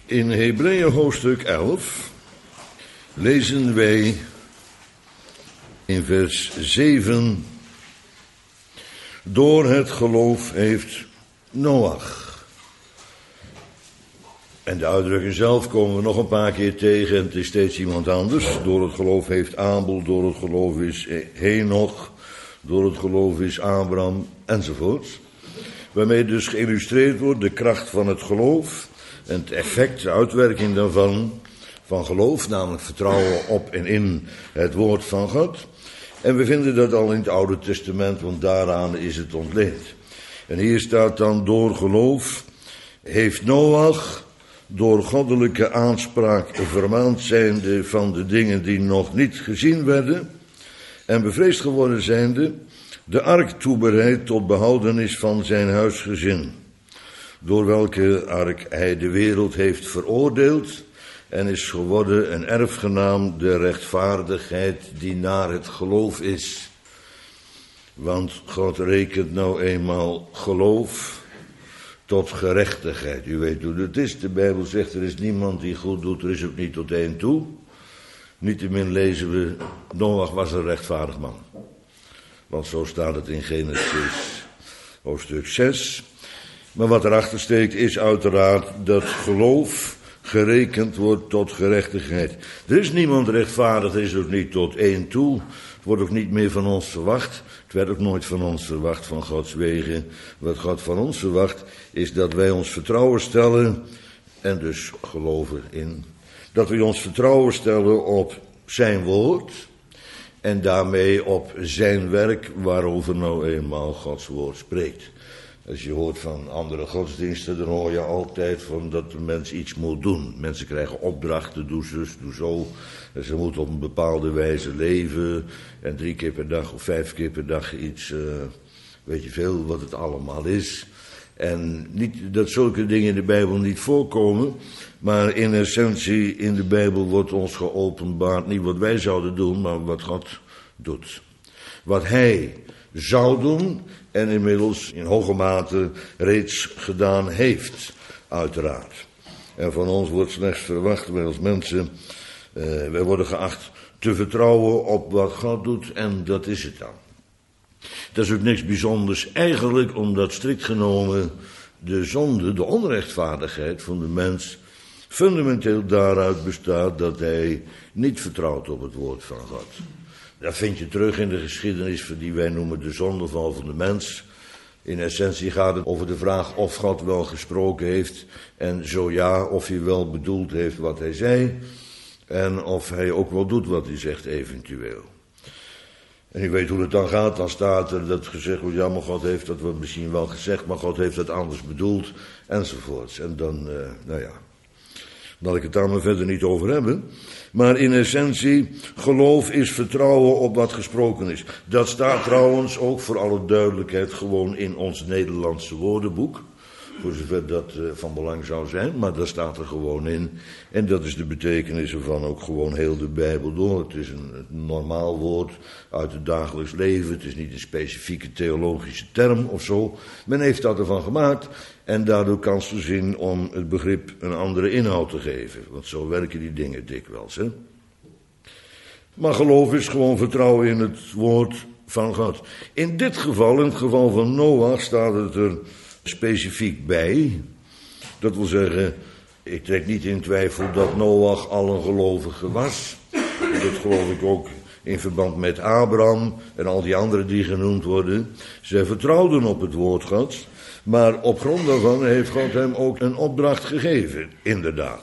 In Hebreeën hoofdstuk 11 lezen wij in vers 7: door het geloof heeft Noach. En de uitdrukking zelf komen we nog een paar keer tegen en het is steeds iemand anders. Door het geloof heeft Abel, door het geloof is Henoch, door het geloof is Abraham enzovoort. Waarmee dus geïllustreerd wordt de kracht van het geloof en het effect, de uitwerking daarvan, van geloof, namelijk vertrouwen op en in het woord van God. En we vinden dat al in het Oude Testament, want daaraan is het ontleend. En hier staat dan: door geloof heeft Noach, door goddelijke aanspraak vermaand zijnde van de dingen die nog niet gezien werden en bevreesd geworden zijnde, de ark toebereid tot behoudenis van zijn huisgezin, door welke ark hij de wereld heeft veroordeeld en is geworden een erfgenaam der rechtvaardigheid die naar het geloof is. Want God rekent nou eenmaal geloof tot gerechtigheid. U weet hoe het is. De Bijbel zegt: er is niemand die goed doet, er is ook niet tot één toe. Niettemin lezen we: Noach was een rechtvaardig man. Want zo staat het in Genesis hoofdstuk 6. Maar wat erachter steekt is uiteraard dat geloof gerekend wordt tot gerechtigheid. Er is niemand rechtvaardig, er is ook niet tot één toe. Het wordt ook niet meer van ons verwacht. Het werd ook nooit van ons verwacht, van Gods wegen. Wat God van ons verwacht is dat wij ons vertrouwen stellen en dus geloven in. Dat we ons vertrouwen stellen op zijn woord en daarmee op zijn werk waarover nou eenmaal Gods woord spreekt. Als je hoort van andere godsdiensten, dan hoor je altijd van dat de mens iets moet doen. Mensen krijgen opdrachten, doe zus, doe zo. En ze moeten op een bepaalde wijze leven. En 3 keer per dag of 5 keer per dag iets, weet je veel wat het allemaal is. En niet dat zulke dingen in de Bijbel niet voorkomen. Maar in essentie in de Bijbel wordt ons geopenbaard niet wat wij zouden doen, maar wat God doet. Wat hij zou doen en inmiddels in hoge mate reeds gedaan heeft, uiteraard. En van ons wordt slechts verwacht, wij als mensen, wij worden geacht te vertrouwen op wat God doet en dat is het dan. Dat is ook niks bijzonders eigenlijk, omdat strikt genomen de zonde, de onrechtvaardigheid van de mens fundamenteel daaruit bestaat dat hij niet vertrouwt op het woord van God. Dat vind je terug in de geschiedenis van die wij noemen de zondeval van de mens. In essentie gaat het over de vraag of God wel gesproken heeft en zo ja, of hij wel bedoeld heeft wat hij zei en of hij ook wel doet wat hij zegt eventueel. En ik weet hoe het dan gaat, dan staat er dat gezegd wordt: ja, maar God heeft dat wat misschien wel gezegd, maar God heeft dat anders bedoeld enzovoorts. En dan, nou ja, laat ik het daar maar verder niet over hebben. Maar in essentie, geloof is vertrouwen op wat gesproken is. Dat staat trouwens ook voor alle duidelijkheid gewoon in ons Nederlandse woordenboek. Voor zover dat van belang zou zijn, maar dat staat er gewoon in. En dat is de betekenis ervan ook gewoon heel de Bijbel door. Het is een normaal woord uit het dagelijks leven. Het is niet een specifieke theologische term of zo. Men heeft dat ervan gemaakt en daardoor kans voorzien om het begrip een andere inhoud te geven. Want zo werken die dingen dikwijls, hè. Maar geloof is gewoon vertrouwen in het woord van God. In dit geval, in het geval van Noach, staat het er specifiek bij. Dat wil zeggen, ik trek niet in twijfel dat Noach al een gelovige was. Dat geloof ik ook in verband met Abraham en al die anderen die genoemd worden. Zij vertrouwden op het woord Gods, maar op grond daarvan heeft God hem ook een opdracht gegeven, inderdaad.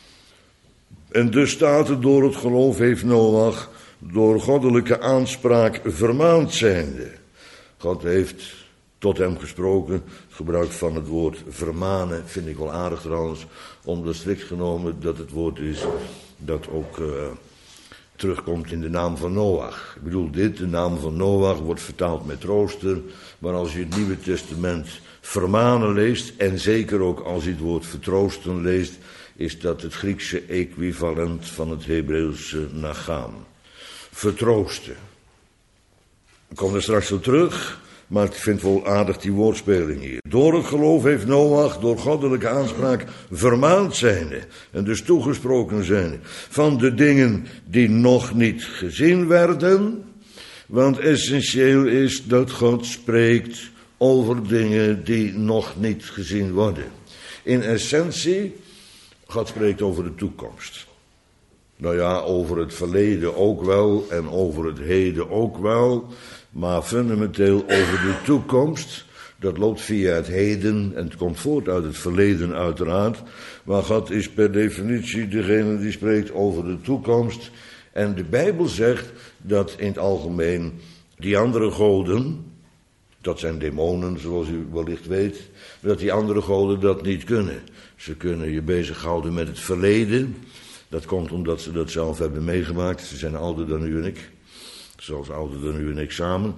En dus staat er: door het geloof heeft Noach, door goddelijke aanspraak vermaand zijnde. God heeft tot hem gesproken. Het gebruik van het woord vermanen vind ik wel aardig trouwens, omdat strikt genomen dat het woord is dat ook terugkomt in de naam van Noach. Ik bedoel dit, de naam van Noach wordt vertaald met trooster, maar als je het Nieuwe Testament vermanen leest, en zeker ook als je het woord vertroosten leest, is dat het Griekse equivalent van het Hebreeuwse nagam. Vertroosten. Ik kom er straks op terug. Maar ik vind wel aardig die woordspeling hier. Door het geloof heeft Noach door goddelijke aanspraak vermaand zijnde, en dus toegesproken zijnde, van de dingen die nog niet gezien werden. Want essentieel is dat God spreekt over dingen die nog niet gezien worden. In essentie, God spreekt over de toekomst. Nou ja, over het verleden ook wel en over het heden ook wel. Maar fundamenteel over de toekomst. Dat loopt via het heden en het komt voort uit het verleden uiteraard. Maar God is per definitie degene die spreekt over de toekomst. En de Bijbel zegt dat in het algemeen die andere goden, dat zijn demonen zoals u wellicht weet, dat die andere goden dat niet kunnen. Ze kunnen je bezighouden met het verleden. Dat komt omdat ze dat zelf hebben meegemaakt. Ze zijn ouder dan u en ik. Zelfs ouder dan u en ik samen.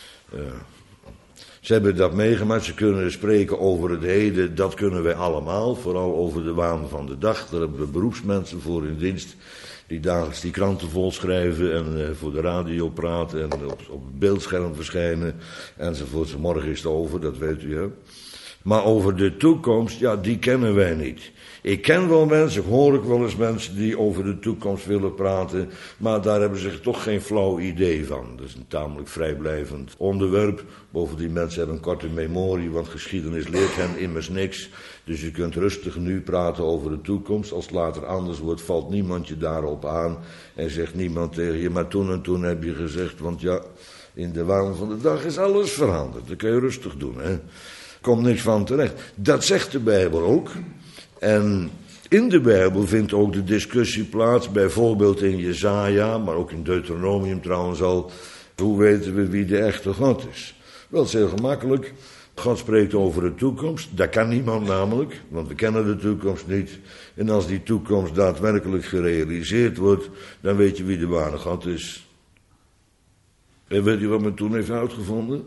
Ze hebben dat meegemaakt. Ze kunnen spreken over het heden. Dat kunnen wij allemaal. Vooral over de waan van de dag. Daar hebben we beroepsmensen voor in dienst. Die dagelijks die kranten volschrijven. En voor de radio praten. En op het beeldscherm verschijnen. Enzovoort. Morgen is het over. Dat weet u, hè. Maar over de toekomst, ja, die kennen wij niet. Ik ken wel mensen, hoor ik wel eens mensen die over de toekomst willen praten, maar daar hebben ze toch geen flauw idee van. Dat is een tamelijk vrijblijvend onderwerp. Bovendien mensen hebben een korte memorie, want geschiedenis leert hen immers niks. Dus je kunt rustig nu praten over de toekomst. Als het later anders wordt, valt niemand je daarop aan en zegt niemand tegen je, maar toen en toen heb je gezegd, want ja, in de waan van de dag is alles veranderd. Dat kun je rustig doen, hè. Komt niks van terecht. Dat zegt de Bijbel ook. En in de Bijbel vindt ook de discussie plaats, bijvoorbeeld in Jesaja, maar ook in Deuteronomium trouwens al. Hoe weten we wie de echte God is? Wel, het is heel gemakkelijk. God spreekt over de toekomst. Dat kan niemand namelijk, want we kennen de toekomst niet. En als die toekomst daadwerkelijk gerealiseerd wordt, dan weet je wie de ware God is. En weet je wat men toen heeft uitgevonden?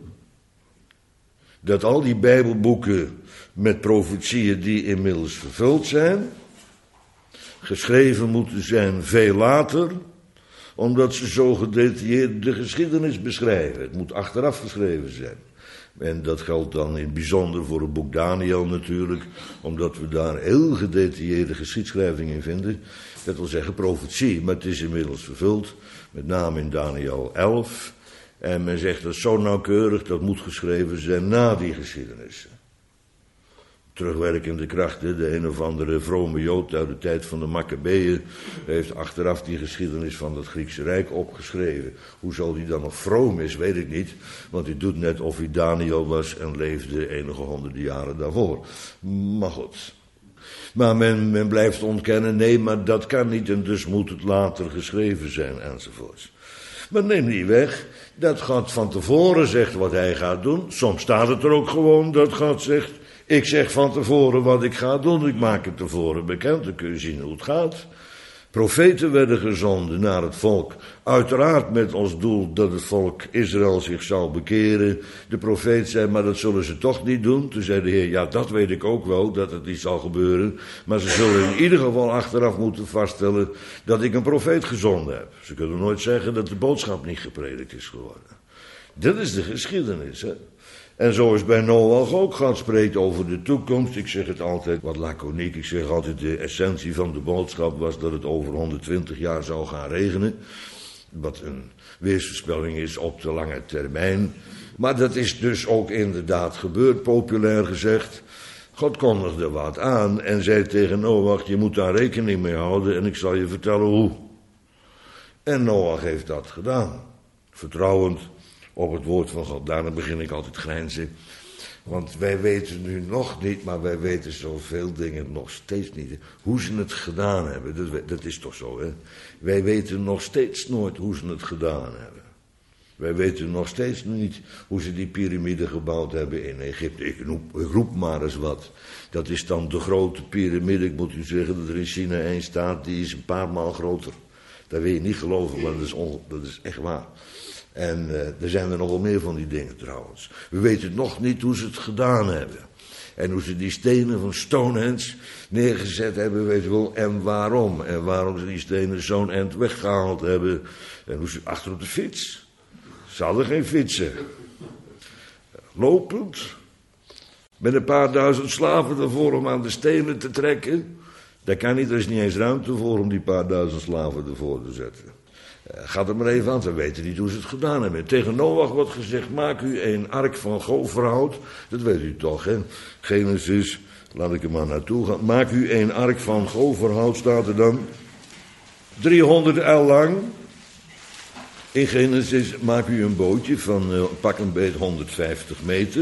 Dat al die Bijbelboeken met profetieën die inmiddels vervuld zijn, geschreven moeten zijn veel later, omdat ze zo gedetailleerd de geschiedenis beschrijven. Het moet achteraf geschreven zijn. En dat geldt dan in het bijzonder voor het boek Daniel natuurlijk, omdat we daar heel gedetailleerde geschiedschrijving in vinden. Dat wil zeggen profetie, maar het is inmiddels vervuld, met name in Daniel 11. En men zegt dat zo nauwkeurig, dat moet geschreven zijn na die geschiedenis. Terugwerkende krachten, de een of andere vrome Jood uit de tijd van de Maccabeeën heeft achteraf die geschiedenis van het Griekse Rijk opgeschreven. Hoe zal die dan nog vroom is, weet ik niet, want hij doet net of hij Daniel was en leefde enige honderden jaren daarvoor. Maar goed. Maar men blijft ontkennen, nee, maar dat kan niet en dus moet het later geschreven zijn enzovoorts. Maar neem niet weg dat God van tevoren zegt wat hij gaat doen. Soms staat het er ook gewoon dat God zegt, ik zeg van tevoren wat ik ga doen, ik maak het tevoren bekend, dan kun je zien hoe het gaat. Profeten werden gezonden naar het volk, uiteraard met als doel dat het volk Israël zich zou bekeren. De profeet zei, maar dat zullen ze toch niet doen. Toen zei de Heer, ja, dat weet ik ook wel, dat het niet zal gebeuren. Maar ze zullen in ieder geval achteraf moeten vaststellen dat ik een profeet gezonden heb. Ze kunnen nooit zeggen dat de boodschap niet gepredikt is geworden. Dat is de geschiedenis, hè. En zo is bij Noach ook. God spreekt over de toekomst. Ik zeg het altijd wat laconiek. Ik zeg altijd de essentie van de boodschap was dat het over 120 jaar zou gaan regenen. Wat een weersvoorspelling is op de lange termijn. Maar dat is dus ook inderdaad gebeurd, populair gezegd. God kondigde wat aan en zei tegen Noach, je moet daar rekening mee houden en ik zal je vertellen hoe. En Noach heeft dat gedaan. Vertrouwend op het woord van God. Daarna begin ik altijd grijnzen. Want wij weten nu nog niet, maar wij weten zoveel dingen nog steeds niet. Hoe ze het gedaan hebben, dat is toch zo, hè? Wij weten nog steeds nooit hoe ze het gedaan hebben. Wij weten nog steeds niet hoe ze die piramide gebouwd hebben in Egypte. Ik roep maar eens wat. Dat is dan de grote piramide. Ik moet u zeggen dat er in China één staat, die is een paar maal groter. Dat wil je niet geloven, maar dat is echt waar. En er zijn er nogal meer van die dingen trouwens. We weten nog niet hoe ze het gedaan hebben. En hoe ze die stenen van Stonehenge neergezet hebben, weet je wel. En waarom. En waarom ze die stenen zo'n eind weggehaald hebben. En hoe ze achter op de fiets. Ze hadden geen fietsen. lopend, met een paar duizend slaven ervoor om aan de stenen te trekken. Dat kan niet, er is niet eens ruimte voor om die paar duizend slaven ervoor te zetten. Gaat er maar even aan, we weten niet hoe ze het gedaan hebben. Tegen Noach wordt gezegd, maak u een ark van goferhout. Dat weet u toch, hè? Genesis, laat ik er maar naartoe gaan. Maak u een ark van goferhout, staat er dan. 300 el lang. In Genesis maak u een bootje van pak een beet 150 meter.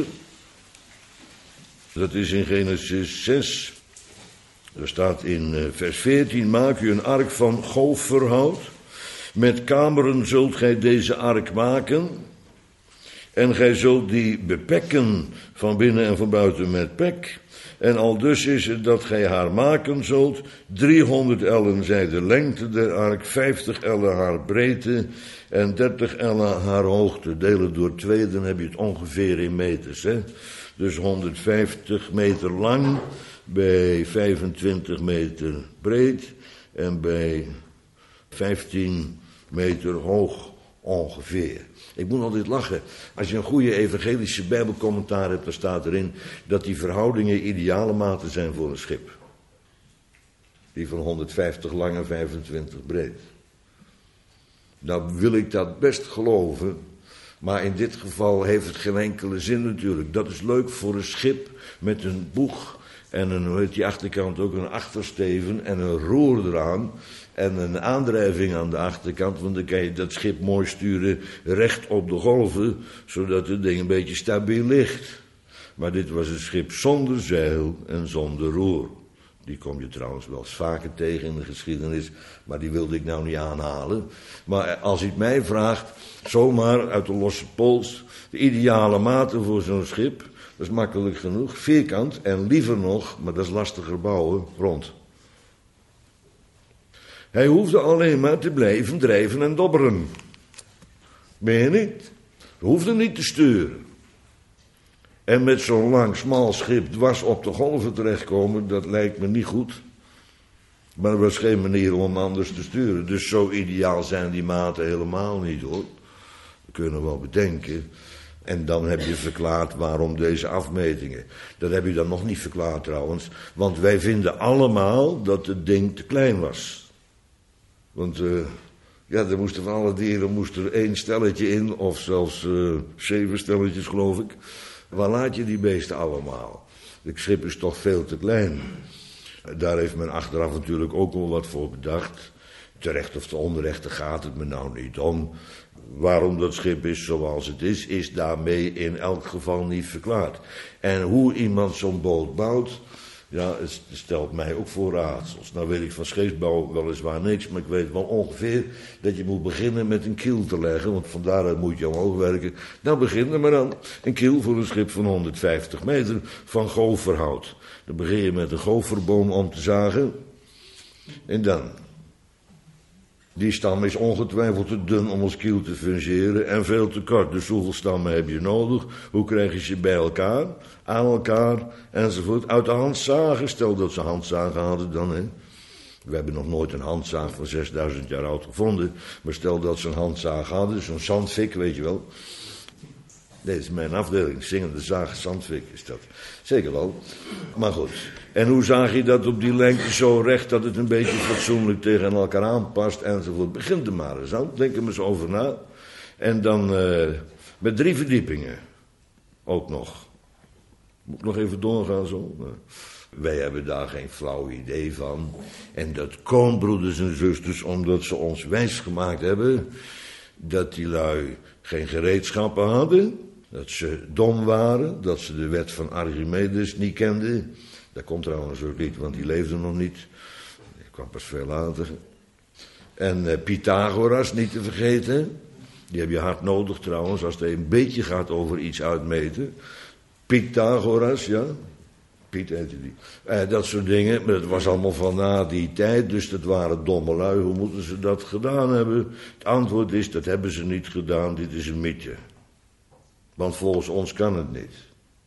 Dat is in Genesis 6. Er staat in vers 14, maak u een ark van goferhout. Met kameren zult gij deze ark maken. En gij zult die bepekken van binnen en van buiten met pek. En aldus is het dat gij haar maken zult. 300 ellen zij de lengte der ark, 50 ellen haar breedte en 30 ellen haar hoogte. Delen door 2, dan heb je het ongeveer in meters. Hè? Dus 150 meter lang, bij 25 meter breed en bij 15 meter hoog ongeveer. Ik moet altijd lachen. Als je een goede evangelische bijbelcommentaar hebt, dan staat erin dat die verhoudingen ideale maten zijn voor een schip. Die van 150 lang en 25 breed. Nou wil ik dat best geloven, maar in dit geval heeft het geen enkele zin natuurlijk. Dat is leuk voor een schip met een boeg en een, hoe heet die achterkant ook, een achtersteven en een roer eraan. En een aandrijving aan de achterkant, want dan kan je dat schip mooi sturen recht op de golven, zodat het ding een beetje stabiel ligt. Maar dit was een schip zonder zeil en zonder roer. Die kom je trouwens wel eens vaker tegen in de geschiedenis, maar die wilde ik nou niet aanhalen. Maar als u het mij vraagt, zomaar uit de losse pols, de ideale maten voor zo'n schip, dat is makkelijk genoeg, vierkant en liever nog, maar dat is lastiger bouwen, rond. Hij hoefde alleen maar te blijven drijven en dobberen. Meen je niet? Hij hoefde niet te sturen. En met zo'n lang, smal schip dwars op de golven terechtkomen, dat lijkt me niet goed. Maar er was geen manier om anders te sturen. Dus zo ideaal zijn die maten helemaal niet, hoor. Dat kunnen we wel bedenken. En dan heb je verklaard waarom deze afmetingen. Dat heb je dan nog niet verklaard trouwens. Want wij vinden allemaal dat het ding te klein was. Want er moesten van alle dieren moest er 1 stelletje in, of zelfs 7 stelletjes geloof ik. Waar laat je die beesten allemaal? Het schip is toch veel te klein. Daar heeft men achteraf natuurlijk ook wel wat voor bedacht. Terecht of te onrecht, daar gaat het me nou niet om. Waarom dat schip is zoals het is daarmee in elk geval niet verklaard. En hoe iemand zo'n boot bouwt, ja, het stelt mij ook voor raadsels. Nou weet ik van scheepsbouw weliswaar niks, maar ik weet wel ongeveer dat je moet beginnen met een kiel te leggen, want van daaruit moet je omhoog werken. Nou begin er maar aan. Een kiel voor een schip van 150 meter van goferhout. Dan begin je met een goferboom om te zagen. En dan. Die stam is ongetwijfeld te dun om als kiel te fungeren en veel te kort. Dus hoeveel stammen heb je nodig? Hoe krijg je ze bij elkaar? Aan elkaar enzovoort. Uit de handzagen, stel dat ze handzagen hadden dan. Hè. We hebben nog nooit een handzaag van 6000 jaar oud gevonden. Maar stel dat ze een handzaag hadden, zo'n zandvik, weet je wel. Dit is mijn afdeling, zingende zaag, zandvik is dat. Zeker wel. Maar goed. En hoe zaag je dat op die lengte zo recht dat het een beetje fatsoenlijk tegen elkaar aanpast enzovoort. Begin er maar eens aan, denk er maar eens over na. En dan met 3 verdiepingen. Ook nog. Moet ik nog even doorgaan zo? Wij hebben daar geen flauw idee van. En dat komt, broeders en zusters, omdat ze ons wijsgemaakt hebben dat die lui geen gereedschappen hadden. Dat ze dom waren, dat ze de wet van Archimedes niet kenden. Dat komt trouwens ook niet, want die leefde nog niet. Die kwam pas veel later. En Pythagoras niet te vergeten. Die heb je hard nodig trouwens, als het een beetje gaat over iets uitmeten. Pythagoras, ja. Piet heette die. Dat soort dingen, maar dat was allemaal van na die tijd, dus dat waren domme lui. Hoe moeten ze dat gedaan hebben? Het antwoord is, dat hebben ze niet gedaan, dit is een mythe. Want volgens ons kan het niet.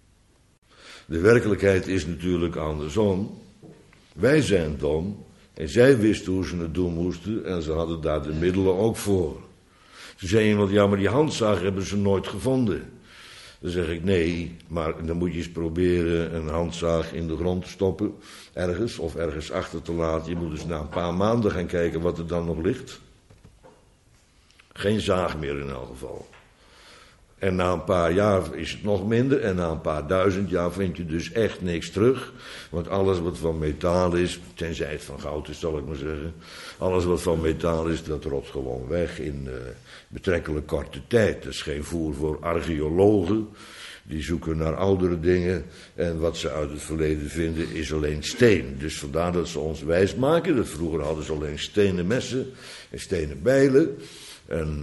De werkelijkheid is natuurlijk andersom. Wij zijn dom en zij wisten hoe ze het doen moesten en ze hadden daar de middelen ook voor. Toen zei iemand, ja, maar die handzaag hebben ze nooit gevonden. Dan zeg ik nee, maar dan moet je eens proberen een handzaag in de grond te stoppen. Ergens, of ergens achter te laten. Je moet dus na een paar maanden gaan kijken wat er dan nog ligt. Geen zaag meer in elk geval. En na een paar jaar is het nog minder. En na een paar duizend jaar vind je dus echt niks terug. Want alles wat van metaal is, tenzij het van goud is, zal ik maar zeggen. Alles wat van metaal is, dat rot gewoon weg in betrekkelijk korte tijd. Dat is geen voer voor archeologen. Die zoeken naar oudere dingen. En wat ze uit het verleden vinden is alleen steen. Dus vandaar dat ze ons wijsmaken. Dat vroeger hadden ze alleen stenen messen en stenen bijlen. En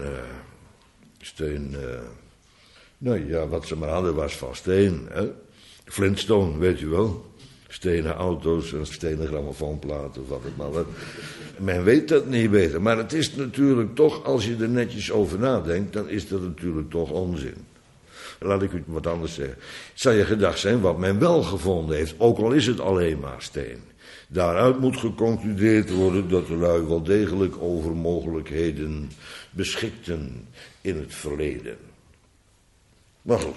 nou ja, wat ze maar hadden was van steen. Hè? Flintstone, weet u wel. Stenen auto's en stenen grammofoonplaten of wat het maar was. Men weet dat niet beter. Maar het is natuurlijk toch, als je er netjes over nadenkt, dan is dat natuurlijk toch onzin. Laat ik u wat anders zeggen. Het zou je gedacht zijn wat men wel gevonden heeft, ook al is het alleen maar steen. Daaruit moet geconcludeerd worden dat de lui wel degelijk over mogelijkheden beschikten in het verleden. Maar goed.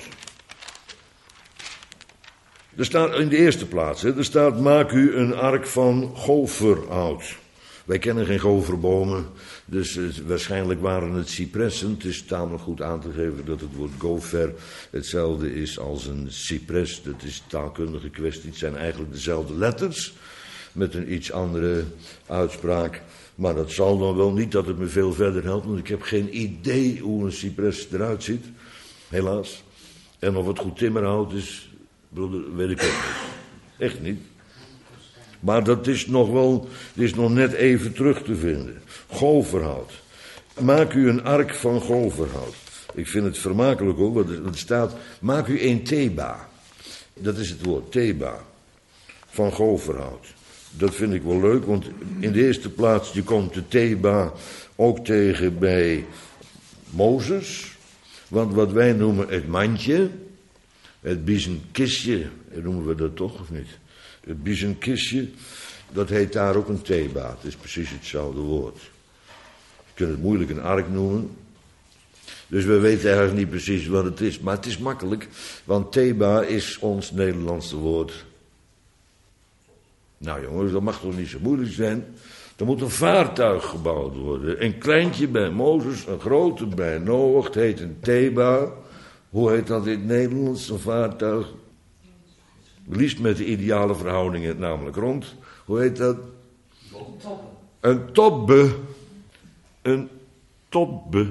Er staat in de eerste plaats, er staat, maak u een ark van goferhout. Wij kennen geen goferbomen, dus waarschijnlijk waren het cipressen. Het is tamelijk goed aan te geven dat het woord gofer hetzelfde is als een cipres. Dat is een taalkundige kwestie, het zijn eigenlijk dezelfde letters, met een iets andere uitspraak. Maar dat zal dan wel niet dat het me veel verder helpt, want ik heb geen idee hoe een cipres eruit ziet. Helaas. En of het goed timmerhout is, broeder, weet ik ook niet. Echt niet. Maar dat is nog net even terug te vinden. Goferhout. Maak u een ark van goferhout. Ik vind het vermakelijk hoor, want er staat, maak u een theba. Dat is het woord, theba. Van goferhout. Dat vind ik wel leuk, want in de eerste plaats, je komt de theba ook tegen bij Mozes. Want wat wij noemen het mandje, het biezenkistje, noemen we dat toch of niet? Het biezenkistje, dat heet daar ook een theba. Het is precies hetzelfde woord. Je kunt het moeilijk een ark noemen. Dus we weten eigenlijk niet precies wat het is. Maar het is makkelijk, want theba is ons Nederlandse woord. Nou jongens, dat mag toch niet zo moeilijk zijn. Er moet een vaartuig gebouwd worden. Een kleintje bij Mozes, een grote bij Noach. Het heet een theba. Hoe heet dat in het Nederlands, een vaartuig? Liefst met de ideale verhoudingen namelijk rond. Hoe heet dat? Een tobbe. Een tobbe.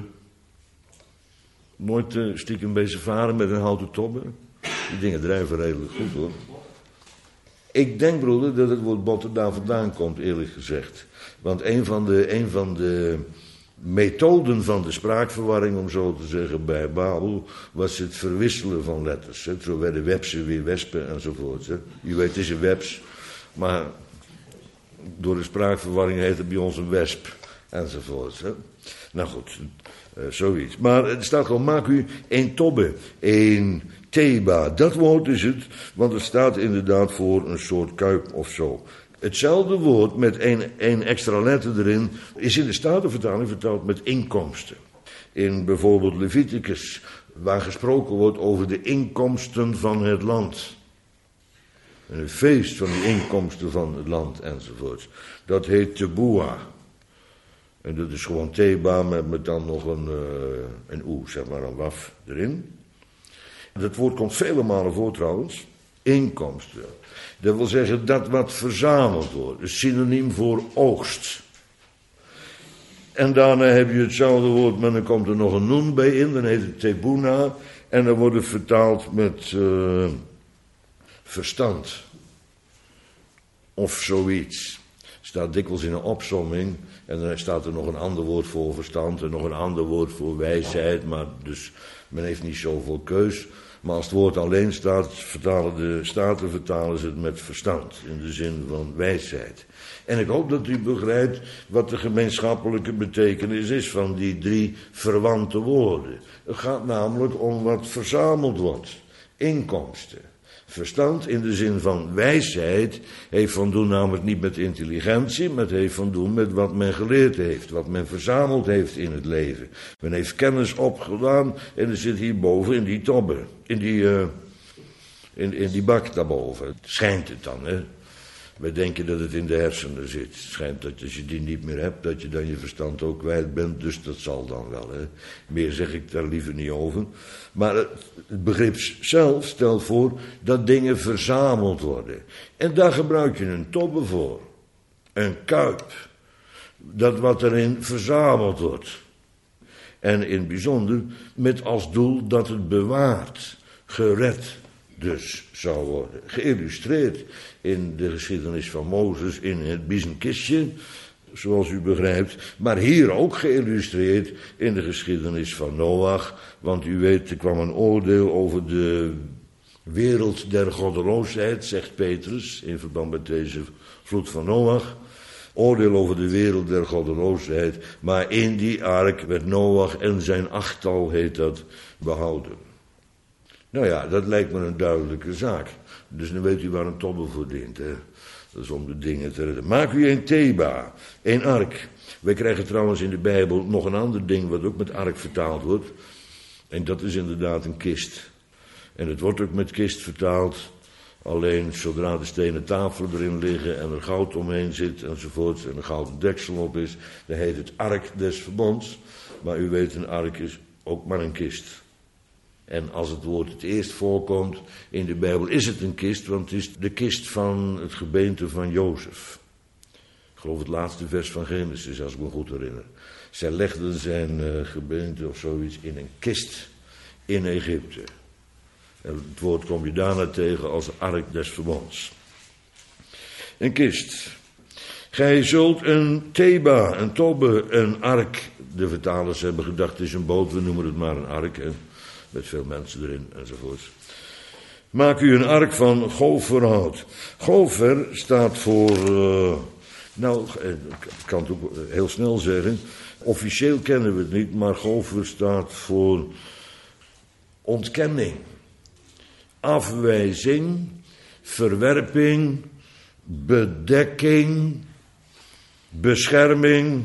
Nooit stiekem bezig varen met een houten tobbe. Die dingen drijven redelijk goed hoor. Ik denk, broeder, dat het woord botten daar vandaan komt, eerlijk gezegd. Want een van de methoden van de spraakverwarring, om zo te zeggen, bij Babel, was het verwisselen van letters. Hè. Zo werden websen weer wespen enzovoort. Hè. Je weet, het is een webs, maar door de spraakverwarring heet het bij ons een wesp enzovoort. Hè. Nou goed, zoiets. Maar er staat gewoon, maak u een tobbe, een theba. Dat woord is het, want het staat inderdaad voor een soort kuip of zo. Hetzelfde woord met één extra letter erin is in de Statenvertaling vertaald met inkomsten. In bijvoorbeeld Leviticus, waar gesproken wordt over de inkomsten van het land. En een feest van de inkomsten van het land enzovoort. Dat heet Tebua. En dat is gewoon theba met dan nog een oe, zeg maar, een waf erin. Dat woord komt vele malen voor trouwens. Inkomsten. Dat wil zeggen dat wat verzameld wordt. Een synoniem voor oogst. En daarna heb je hetzelfde woord, maar dan komt er nog een noen bij in. Dan heet het tebuna. En dan wordt het vertaald met verstand. Of zoiets. Staat dikwijls in een opsomming. En dan staat er nog een ander woord voor verstand. En nog een ander woord voor wijsheid. Maar dus men heeft niet zoveel keus. Maar als het woord alleen staat, vertalen ze het met verstand. In de zin van wijsheid. En ik hoop dat u begrijpt wat de gemeenschappelijke betekenis is van die drie verwante woorden. Het gaat namelijk om wat verzameld wordt. Inkomsten. Verstand in de zin van wijsheid heeft van doen namelijk niet met intelligentie, maar het heeft van doen met wat men geleerd heeft, wat men verzameld heeft in het leven. Men heeft kennis opgedaan en er zit hierboven in die tobbe, in die bak daarboven. Schijnt het dan, hè? Wij denken dat het in de hersenen zit. Het schijnt dat als je die niet meer hebt, dat je dan je verstand ook kwijt bent. Dus dat zal dan wel. Hè. Meer zeg ik daar liever niet over. Maar het begrip zelf stelt voor dat dingen verzameld worden. En daar gebruik je een tobbe voor. Een kuip. Dat wat erin verzameld wordt. En in het bijzonder met als doel dat het bewaard, gered dus zou worden. Geïllustreerd in de geschiedenis van Mozes in het biezenkistje, zoals u begrijpt. Maar hier ook geïllustreerd in de geschiedenis van Noach. Want u weet, er kwam een oordeel over de wereld der goddeloosheid, zegt Petrus, in verband met deze vloed van Noach. Oordeel over de wereld der goddeloosheid. Maar in die ark werd Noach en zijn achttal, heet dat, behouden. Nou ja, dat lijkt me een duidelijke zaak. Dus dan weet u waar een tobbe voor dient. Hè? Dat is om de dingen te redden. Maak u een theba, een ark. Wij krijgen trouwens in de Bijbel nog een ander ding wat ook met ark vertaald wordt. En dat is inderdaad een kist. En het wordt ook met kist vertaald. Alleen zodra de stenen tafelen erin liggen en er goud omheen zit enzovoort. En een gouden deksel op is. Dan heet het ark des verbonds. Maar u weet, een ark is ook maar een kist. En als het woord het eerst voorkomt in de Bijbel, is het een kist, want het is de kist van het gebeente van Jozef. Ik geloof het laatste vers van Genesis, als ik me goed herinner. Zij legden zijn gebeente of zoiets in een kist in Egypte. En het woord kom je daarna tegen als ark des verbonds. Een kist. Gij zult een theba, een tobbe, een ark. De vertalers hebben gedacht, het is een boot, we noemen het maar een ark. Hè? Met veel mensen erin enzovoort. Maak u een ark van goferhout. Gofer staat voor, ik kan het ook heel snel zeggen. Officieel kennen we het niet, maar gofer staat voor ontkenning, afwijzing, verwerping, bedekking, bescherming,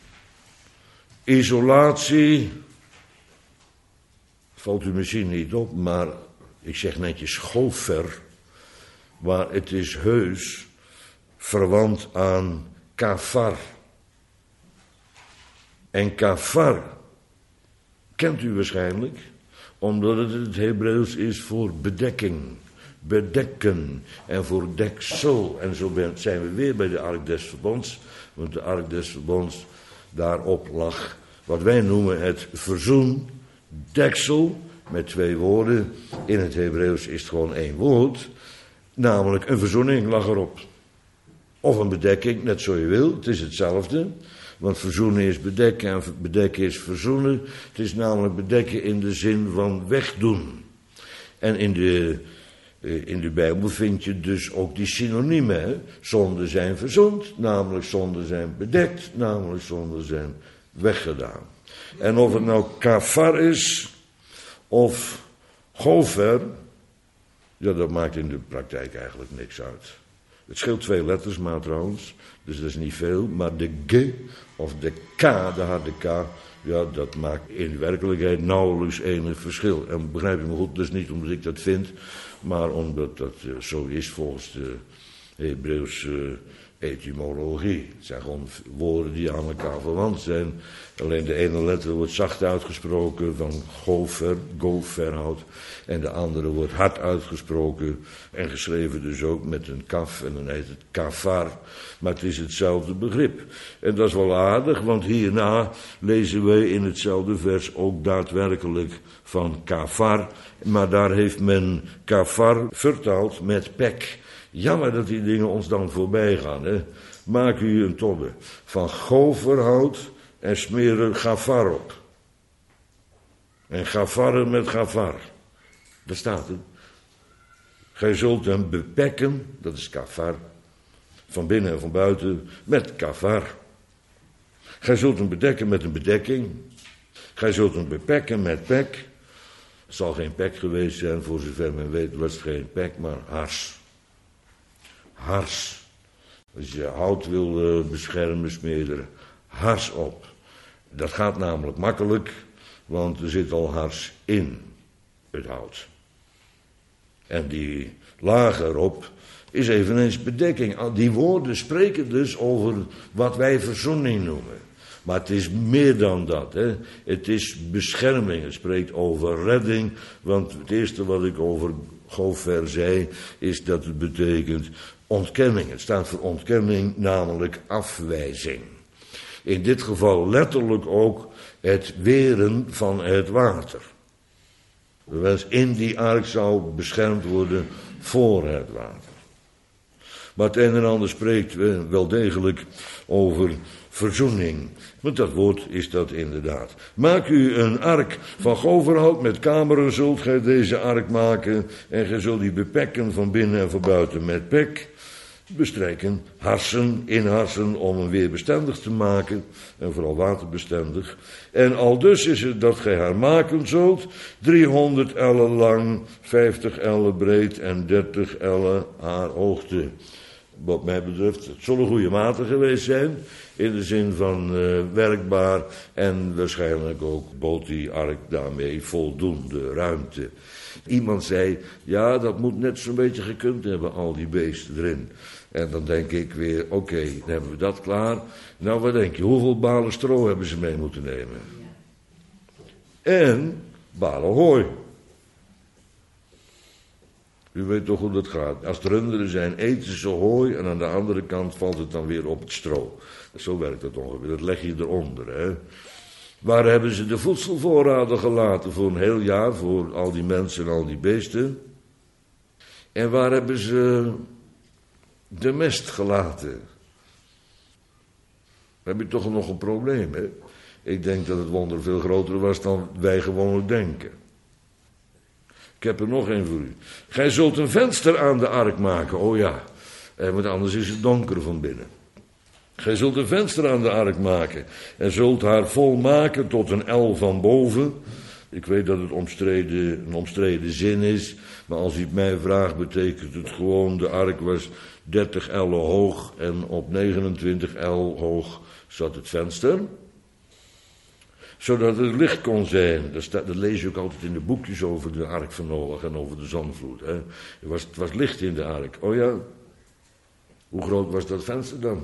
isolatie. Valt u misschien niet op, maar ik zeg netjes gofer, maar het is heus verwant aan kafar. En kafar kent u waarschijnlijk, omdat het het Hebreeuws is voor bedekking, bedekken en voor deksel. En zo zijn we weer bij de ark des verbonds, want de ark des verbonds, daarop lag wat wij noemen het verzoendeksel, met 2 woorden. In het Hebreeuws is het gewoon 1 woord, namelijk een verzoening lag erop. Of een bedekking, net zo je wil, het is hetzelfde. Want verzoenen is bedekken en bedekken is verzoenen. Het is namelijk bedekken in de zin van wegdoen. En in de Bijbel vind je dus ook die synoniemen. Hè? Zonden zijn verzoend, namelijk zonden zijn bedekt, namelijk zonden zijn weggedaan. En of het nou kafar is of gofer, ja, dat maakt in de praktijk eigenlijk niks uit. Het scheelt 2 letters maar trouwens, dus dat is niet veel. Maar de g of de k, de harde k, ja, dat maakt in de werkelijkheid nauwelijks enig verschil. En begrijp je me goed, dus niet omdat ik dat vind, maar omdat dat zo is volgens de Hebreeuwse etymologie. Het zijn gewoon woorden die aan elkaar verwant zijn. Alleen de ene letter wordt zacht uitgesproken van gofer, goferhout. En de andere wordt hard uitgesproken en geschreven dus ook met een kaf en dan heet het kafar. Maar het is hetzelfde begrip. En dat is wel aardig, want hierna lezen wij in hetzelfde vers ook daadwerkelijk van kafar. Maar daar heeft men kafar vertaald met pek. Jammer dat die dingen ons dan voorbij gaan. Hè? Maak u een tobbe van goferhout en smeer er gafar op. En gafarren met gafar. Daar staat het. Gij zult hem bepekken, dat is kafar, van binnen en van buiten, met kafar. Gij zult hem bedekken met een bedekking. Gij zult hem bepekken met pek. Het zal geen pek geweest zijn, voor zover men weet was het geen pek, maar hars. Hars. Als je hout wil beschermen, smeer er hars op. Dat gaat namelijk makkelijk, want er zit al hars in het hout. En die laag erop is eveneens bedekking. Die woorden spreken dus over wat wij verzoening noemen. Maar het is meer dan dat. Hè. Het is bescherming. Het spreekt over redding. Want het eerste wat ik over Gofer zei, is dat het betekent ontkenning. Het staat voor ontkenning, namelijk afwijzing. In dit geval letterlijk ook het weren van het water. In die ark zou beschermd worden voor het water. Maar het een en ander spreekt wel degelijk over verzoening. Want dat woord is dat inderdaad. Maak u een ark van goferhout, met kameren zult gij deze ark maken. En gij zult die bepekken van binnen en van buiten met pek. Bestrijken, harsen, inharsen om hem weer bestendig te maken. En vooral waterbestendig. En aldus is het dat gij haar maken zult. 300 ellen lang, 50 ellen breed en 30 ellen haar hoogte. Wat mij betreft, het zullen goede maten geweest zijn. In de zin van werkbaar. En waarschijnlijk ook bood die ark daarmee voldoende ruimte. Iemand zei, ja, dat moet net zo'n beetje gekund hebben, al die beesten erin. En dan denk ik weer, oké, dan hebben we dat klaar. Nou, wat denk je, hoeveel balen stro hebben ze mee moeten nemen? En balen hooi. U weet toch hoe dat gaat. Als er runderen zijn, eten ze hooi en aan de andere kant valt het dan weer op het stro. Zo werkt dat ongeveer, dat leg je eronder, hè. Waar hebben ze de voedselvoorraden gelaten voor een heel jaar, voor al die mensen en al die beesten? En waar hebben ze de mest gelaten? Dan heb je toch nog een probleem, hè? Ik denk dat het wonder veel groter was dan wij gewoonlijk denken. Ik heb er nog één voor u. Gij zult een venster aan de ark maken, oh ja, want anders is het donker van binnen. Gij zult een venster aan de ark maken en zult haar vol maken tot een el van boven. Ik weet dat het een omstreden zin is, maar als u het mij vraagt betekent het gewoon, de ark was 30 ellen hoog en op 29 el hoog zat het venster. Zodat het licht kon zijn. Dat lees je ook altijd in de boekjes over de ark van Noach en over de zondvloed. Hè. Het was licht in de ark. Oh ja, hoe groot was dat venster dan?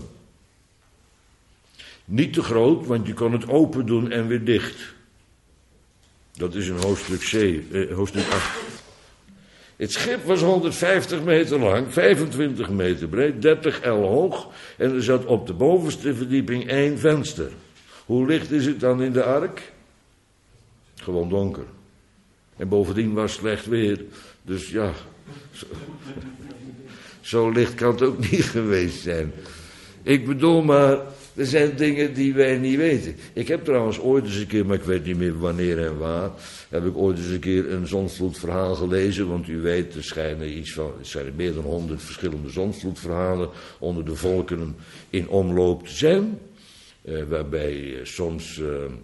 Niet te groot, want je kon het open doen en weer dicht. Dat is in hoofdstuk 8. Het schip was 150 meter lang, 25 meter breed, 30 el hoog. En er zat op de bovenste verdieping 1 venster. Hoe licht is het dan in de ark? Gewoon donker. En bovendien was slecht weer. Dus ja, zo licht kan het ook niet geweest zijn. Ik bedoel maar, er zijn dingen die wij niet weten. Ik heb trouwens ooit eens een keer, maar ik weet niet meer wanneer en waar, heb ik ooit eens een keer een zondvloedverhaal gelezen. Want u weet, er schijnen meer dan 100 verschillende zondvloedverhalen onder de volkeren in omloop te zijn. Waarbij soms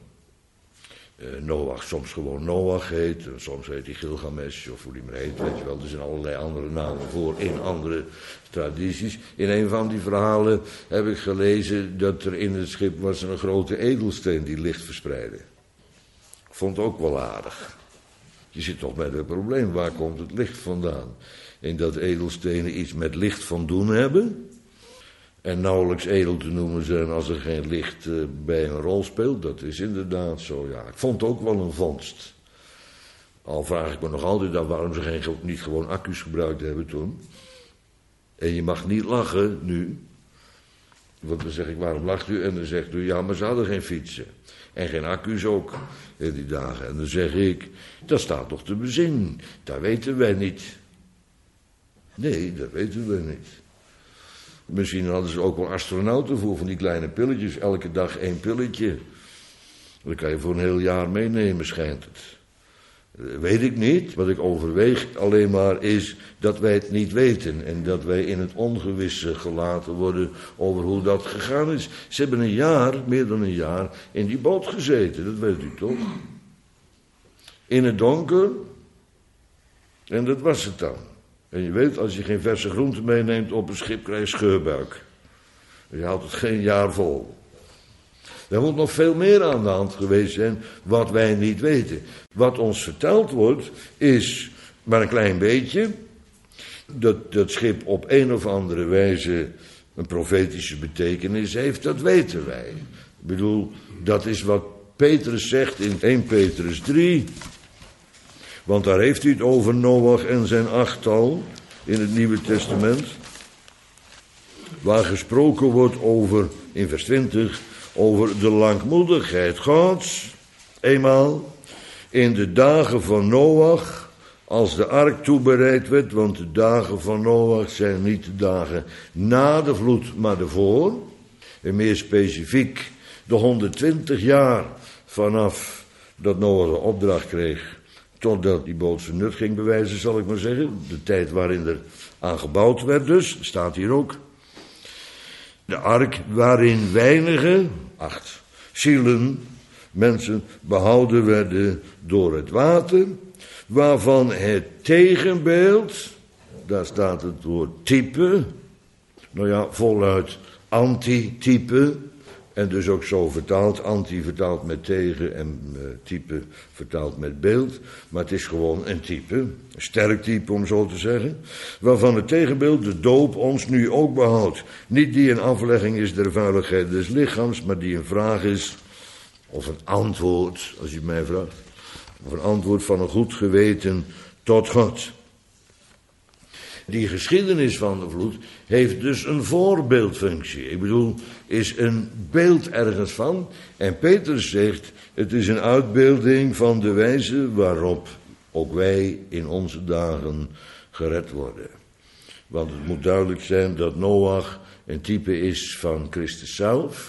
Noach soms gewoon Noach heet. En soms heet hij Gilgamesh of hoe die maar heet. Weet je wel, er zijn allerlei andere namen voor in andere tradities. In een van die verhalen heb ik gelezen dat er in het schip was een grote edelsteen die licht verspreidde. Ik vond het ook wel aardig. Je zit toch met het probleem, waar komt het licht vandaan? En dat edelstenen iets met licht van doen hebben. En nauwelijks edel te noemen zijn als er geen licht bij een rol speelt. Dat is inderdaad zo, ja. Ik vond het ook wel een vondst. Al vraag ik me nog altijd af waarom ze niet gewoon accu's gebruikt hebben toen. En je mag niet lachen nu. Want dan zeg ik, waarom lacht u? En dan zegt u, ja, maar ze hadden geen fietsen. En geen accu's ook in die dagen. En dan zeg ik, dat staat toch te bezien. Dat weten wij niet. Nee, dat weten wij niet. Misschien hadden ze ook wel astronauten voor, van die kleine pilletjes. Elke dag 1 pilletje. Dat kan je voor een heel jaar meenemen, schijnt het. Weet ik niet. Wat ik overweeg alleen maar is dat wij het niet weten. En dat wij in het ongewisse gelaten worden over hoe dat gegaan is. Ze hebben een jaar, meer dan een jaar, in die boot gezeten. Dat weet u toch? In het donker, En dat was het dan. En je weet, als je geen verse groenten meeneemt op een schip, krijg je scheurbuik. Je houdt het geen jaar vol. Er moet nog veel meer aan de hand geweest zijn, wat wij niet weten. Wat ons verteld wordt, is maar een klein beetje. Dat schip op een of andere wijze een profetische betekenis heeft, dat weten wij. Ik bedoel, dat is wat Petrus zegt in 1 Petrus 3. Want daar heeft hij het over Noach en zijn achttal in het Nieuwe Testament. Waar gesproken wordt over, in vers 20, over de langmoedigheid Gods. Eenmaal in de dagen van Noach, als de ark toebereid werd, want de dagen van Noach zijn niet de dagen na de vloed, maar ervoor. En meer specifiek de 120 jaar vanaf dat Noach de opdracht kreeg, totdat die boot zijn nut ging bewijzen, zal ik maar zeggen. De tijd waarin er aan gebouwd werd dus, staat hier ook. De ark waarin weinige, 8 zielen, mensen behouden werden door het water, waarvan het tegenbeeld, daar staat het woord type, nou ja, voluit antitype, en dus ook zo vertaald, anti vertaald met tegen en type vertaald met beeld, maar het is gewoon een type, een sterk type om zo te zeggen, waarvan het tegenbeeld de doop ons nu ook behoudt. Niet die een aflegging is der vuiligheid des lichaams, maar die een vraag is, of een antwoord, als je mij vraagt, of een antwoord van een goed geweten tot God. Die geschiedenis van de vloed heeft dus een voorbeeldfunctie. Ik bedoel, is een beeld ergens van. En Petrus zegt, het is een uitbeelding van de wijze waarop ook wij in onze dagen gered worden. Want het moet duidelijk zijn dat Noach een type is van Christus zelf.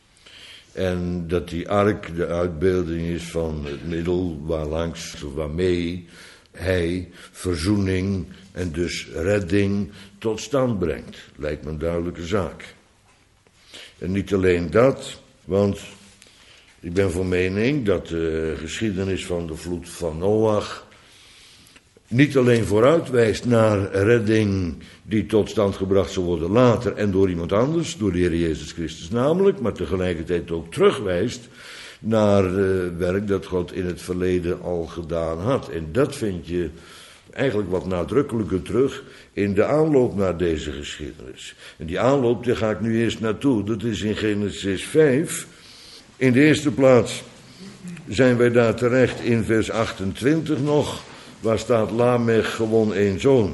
En dat die ark de uitbeelding is van het middel waarmee hij verzoening en dus redding tot stand brengt. Lijkt me een duidelijke zaak. En niet alleen dat, want ik ben van mening dat de geschiedenis van de vloed van Noach niet alleen vooruitwijst naar redding die tot stand gebracht zal worden later en door iemand anders, door de Heer Jezus Christus namelijk, maar tegelijkertijd ook terugwijst naar werk dat God in het verleden al gedaan had. En dat vind je eigenlijk wat nadrukkelijker terug in de aanloop naar deze geschiedenis. En die aanloop, daar ga ik nu eerst naartoe. Dat is in Genesis 5. In de eerste plaats zijn wij daar terecht in vers 28 nog, waar staat Lamech gewoon 1 zoon.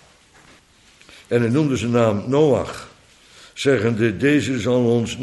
En hij noemde zijn naam Noach, zeggende, deze zal ons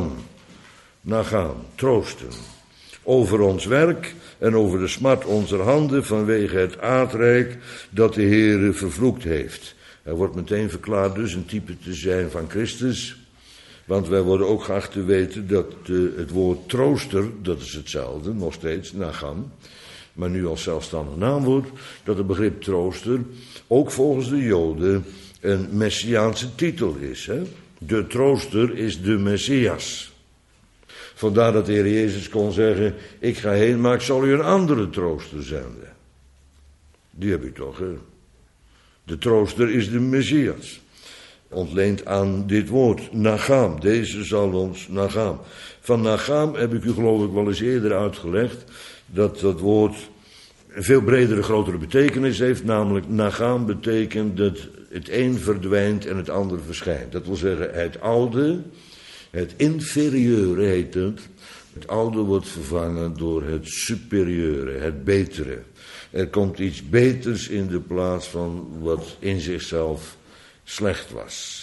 nagaan, troosten, over ons werk en over de smart onze handen vanwege het aardrijk dat de Heere vervloekt heeft. Hij wordt meteen verklaard dus een type te zijn van Christus, want wij worden ook geacht te weten dat het woord trooster, dat is hetzelfde, nog steeds, nagaan, maar nu als zelfstandig naamwoord, dat het begrip trooster ook volgens de Joden een messiaanse titel is. Hè? De trooster is de Messias. Vandaar dat de Heer Jezus kon zeggen, ik ga heen, maar ik zal u een andere trooster zenden. Die heb u toch, hè? De trooster is de Messias. Ontleend aan dit woord, nagaam. Deze zal ons nagaam. Van nagaam heb ik u geloof ik wel eens eerder uitgelegd, dat dat woord een veel bredere, grotere betekenis heeft. Namelijk, nagaam betekent dat het een verdwijnt en het ander verschijnt. Dat wil zeggen, het oude, het inferieure heet het. Het oude wordt vervangen door het superieure, het betere. Er komt iets beters in de plaats van wat in zichzelf slecht was.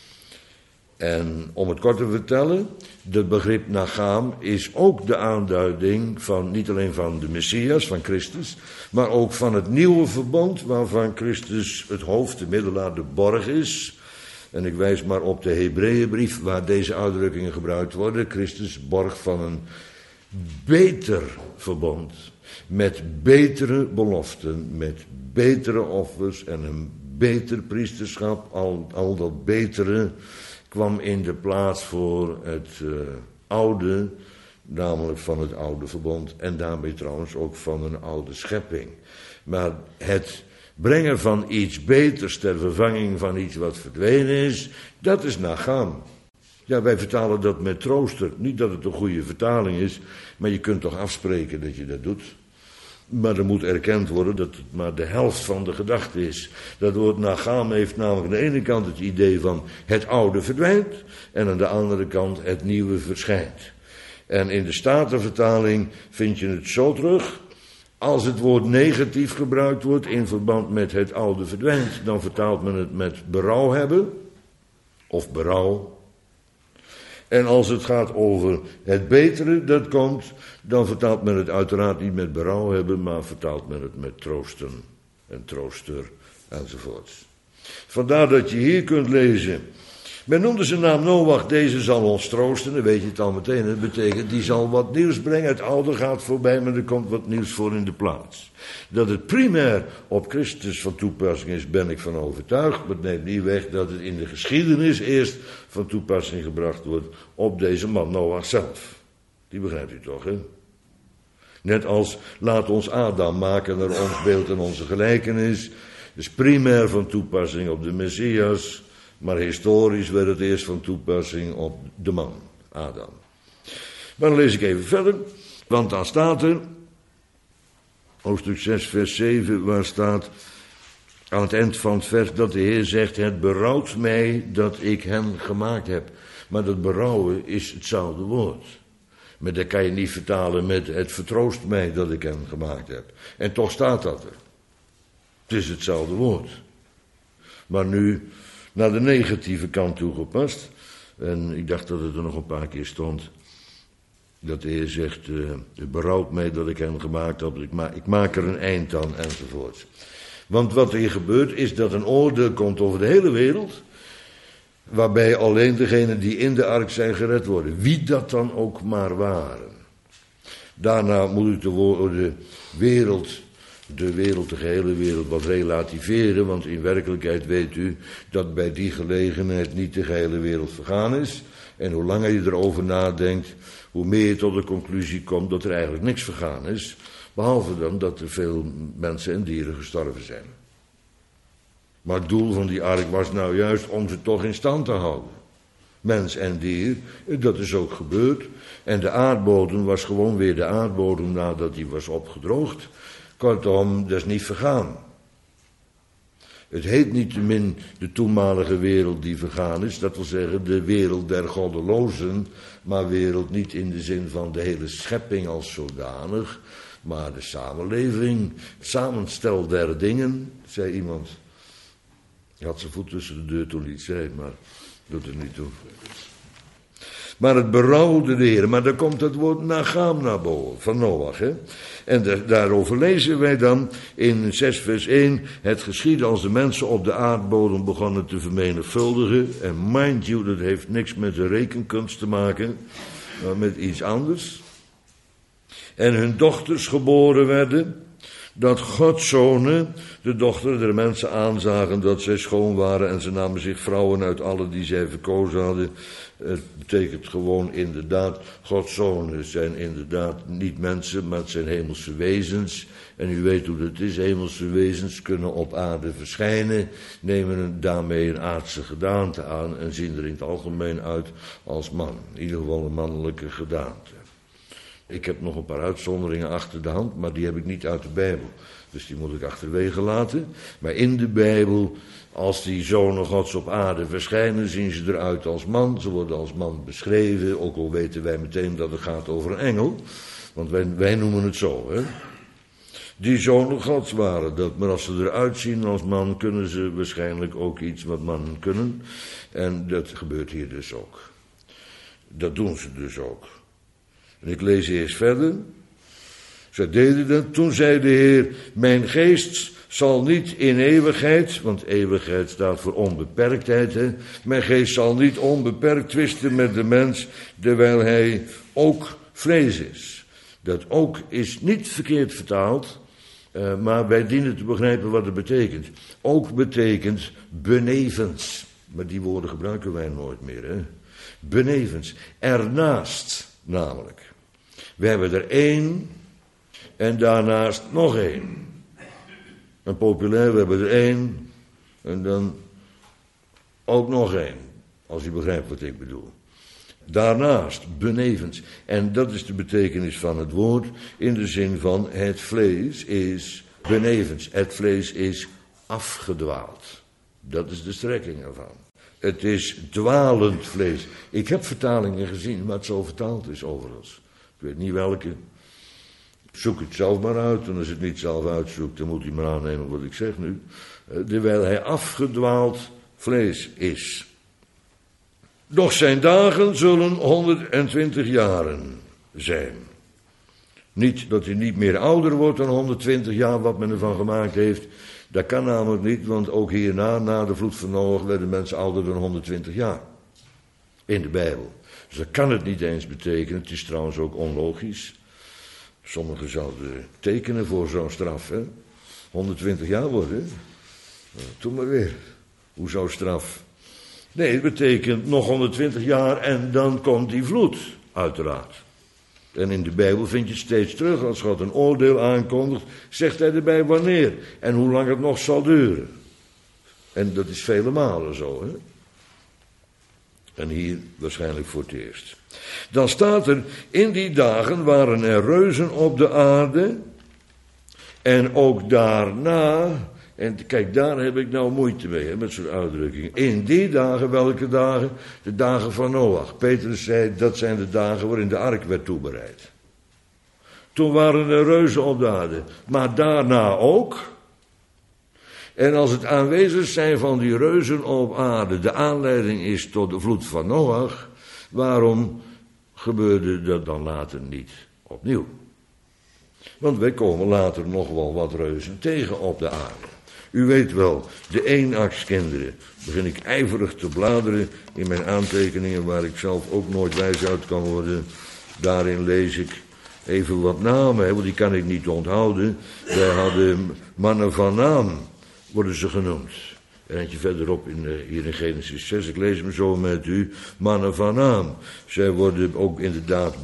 En om het kort te vertellen, het begrip nagaam is ook de aanduiding van, niet alleen van de Messias, van Christus, maar ook van het nieuwe verbond waarvan Christus het hoofd, de middelaar, de borg is. En ik wijs maar op de Hebreeënbrief waar deze uitdrukkingen gebruikt worden. Christus borg van een beter verbond, met betere beloften, met betere offers en een beter priesterschap. Al dat betere kwam in de plaats voor het oude, namelijk van het oude verbond en daarmee trouwens ook van een oude schepping. Maar het brengen van iets beters ter vervanging van iets wat verdwenen is, dat is nagaan. Ja, wij vertalen dat met trooster. Niet dat het een goede vertaling is, maar je kunt toch afspreken dat je dat doet. Maar er moet erkend worden dat het maar de helft van de gedachte is. Dat woord nagaan heeft namelijk aan de ene kant het idee van het oude verdwijnt en aan de andere kant het nieuwe verschijnt. En in de Statenvertaling vind je het zo terug. Als het woord negatief gebruikt wordt in verband met het oude verdwijnt, dan vertaalt men het met berouw hebben of berouw. En als het gaat over het betere dat komt, dan vertaalt men het uiteraard niet met berouw hebben, maar vertaalt men het met troosten en trooster enzovoort. Vandaar dat je hier kunt lezen. Men noemde zijn naam Noach, deze zal ons troosten, dan weet je het al meteen. Dat betekent, die zal wat nieuws brengen, het oude gaat voorbij, maar er komt wat nieuws voor in de plaats. Dat het primair op Christus van toepassing is, ben ik van overtuigd, maar het neemt niet weg dat het in de geschiedenis eerst van toepassing gebracht wordt op deze man Noach zelf. Die begrijpt u toch, hè? Net als, laat ons Adam maken naar ons beeld en onze gelijkenis, dus primair van toepassing op de Messias, maar historisch werd het eerst van toepassing op de man, Adam. Maar dan lees ik even verder, want daar staat er, hoofdstuk 6 vers 7, waar staat aan het eind van het vers dat de Heer zegt, het berouwt mij dat ik hen gemaakt heb. Maar dat berouwen is hetzelfde woord. Maar dat kan je niet vertalen met het vertroost mij dat ik hen gemaakt heb. En toch staat dat er. Het is hetzelfde woord. Maar nu naar de negatieve kant toegepast. En ik dacht dat het er nog een paar keer stond. Dat de Heer zegt, het berouwt mij dat ik hen gemaakt heb. Ik maak er een eind aan enzovoort. Want wat er hier gebeurt is dat een oordeel komt over de hele wereld. Waarbij alleen degenen die in de ark zijn gered worden. Wie dat dan ook maar waren. Daarna moet ik de gehele wereld wat relativeren. Want in werkelijkheid weet u dat bij die gelegenheid niet de gehele wereld vergaan is. En hoe langer je erover nadenkt, hoe meer je tot de conclusie komt dat er eigenlijk niks vergaan is. Behalve dan dat er veel mensen en dieren gestorven zijn. Maar het doel van die ark was nou juist om ze toch in stand te houden. Mens en dier, dat is ook gebeurd. En de aardbodem was gewoon weer de aardbodem nadat die was opgedroogd. Kortom, dat is niet vergaan. Het heet niettemin de toenmalige wereld die vergaan is. Dat wil zeggen de wereld der goddelozen. Maar wereld niet in de zin van de hele schepping als zodanig. Maar de samenleving, het samenstel der dingen, zei iemand. Hij had zijn voet tussen de deur toen hij het zei, maar doet er niet toe. Maar het berouwde de Heer. Maar daar komt het woord nagaam naar boven, van Noach. Hè? En daarover lezen wij dan in 6 vers 1. Het geschiedde als de mensen op de aardbodem begonnen te vermenigvuldigen. En mind you, dat heeft niks met de rekenkunst te maken, maar met iets anders. En hun dochters geboren werden. Dat Gods zonen, de dochteren der mensen aanzagen dat zij schoon waren en ze namen zich vrouwen uit alle die zij verkozen hadden. Het betekent gewoon inderdaad, Gods zonen zijn inderdaad niet mensen, maar het zijn hemelse wezens. En u weet hoe dat is, hemelse wezens kunnen op aarde verschijnen, nemen daarmee een aardse gedaante aan en zien er in het algemeen uit als man. In ieder geval een mannelijke gedaante. Ik heb nog een paar uitzonderingen achter de hand, maar die heb ik niet uit de Bijbel. Dus die moet ik achterwege laten. Maar in de Bijbel, als die zonen Gods op aarde verschijnen, zien ze eruit als man. Ze worden als man beschreven, ook al weten wij meteen dat het gaat over een engel. Want wij noemen het zo, hè. Die zonen Gods waren dat, maar als ze eruit zien als man, kunnen ze waarschijnlijk ook iets wat mannen kunnen. En dat gebeurt hier dus ook. Dat doen ze dus ook. En ik lees eerst verder. Zij deden dat. Toen zei de Heer, mijn geest zal niet in eeuwigheid, want eeuwigheid staat voor onbeperktheid, hè. Mijn geest zal niet onbeperkt twisten met de mens, terwijl hij ook vrees is. Dat ook is niet verkeerd vertaald, maar wij dienen te begrijpen wat het betekent. Ook betekent benevens. Maar die woorden gebruiken wij nooit meer, hè. Benevens. Ernaast, namelijk. We hebben er één en daarnaast nog één. En populair, we hebben er 1 en dan ook nog 1, als u begrijpt wat ik bedoel. Daarnaast, benevens, en dat is de betekenis van het woord, in de zin van het vlees is benevens, het vlees is afgedwaald. Dat is de strekking ervan. Het is dwalend vlees. Ik heb vertalingen gezien, maar het zo vertaald is overigens. Ik weet niet welke. Zoek het zelf maar uit, en als het niet zelf uitzoekt, dan moet u maar aannemen wat ik zeg nu. Terwijl hij afgedwaald vlees is. Doch zijn dagen zullen 120 jaren zijn. Niet dat hij niet meer ouder wordt dan 120 jaar, wat men ervan gemaakt heeft. Dat kan namelijk niet, want ook hierna, na de vloed van Noach, werden mensen ouder dan 120 jaar. In de Bijbel. Dus dat kan het niet eens betekenen. Het is trouwens ook onlogisch. Sommigen zouden tekenen voor zo'n straf, hè. 120 jaar worden. Doe maar weer. Hoe zou straf? Nee, het betekent nog 120 jaar en dan komt die vloed, uiteraard. En in de Bijbel vind je het steeds terug. Als God een oordeel aankondigt, zegt hij erbij wanneer en hoe lang het nog zal duren. En dat is vele malen zo, hè. En hier waarschijnlijk voor het eerst. Dan staat er, in die dagen waren er reuzen op de aarde. En ook daarna, en kijk, daar heb ik nou moeite mee, hè, met zo'n uitdrukkingen. In die dagen, welke dagen? De dagen van Noach. Petrus zei, dat zijn de dagen waarin de ark werd toebereid. Toen waren er reuzen op de aarde. Maar daarna ook. En als het aanwezig zijn van die reuzen op aarde de aanleiding is tot de vloed van Noach, waarom gebeurde dat dan later niet opnieuw? Want wij komen later nog wel wat reuzen tegen op de aarde. U weet wel, de eenakskinderen. Begin ik ijverig te bladeren in mijn aantekeningen, waar ik zelf ook nooit wijs uit kan worden. Daarin lees ik even wat namen, want die kan ik niet onthouden. Wij hadden mannen van naam, worden ze genoemd. En eentje verderop hier in Genesis 6, ik lees hem zo met u, mannen van naam. Zij worden ook inderdaad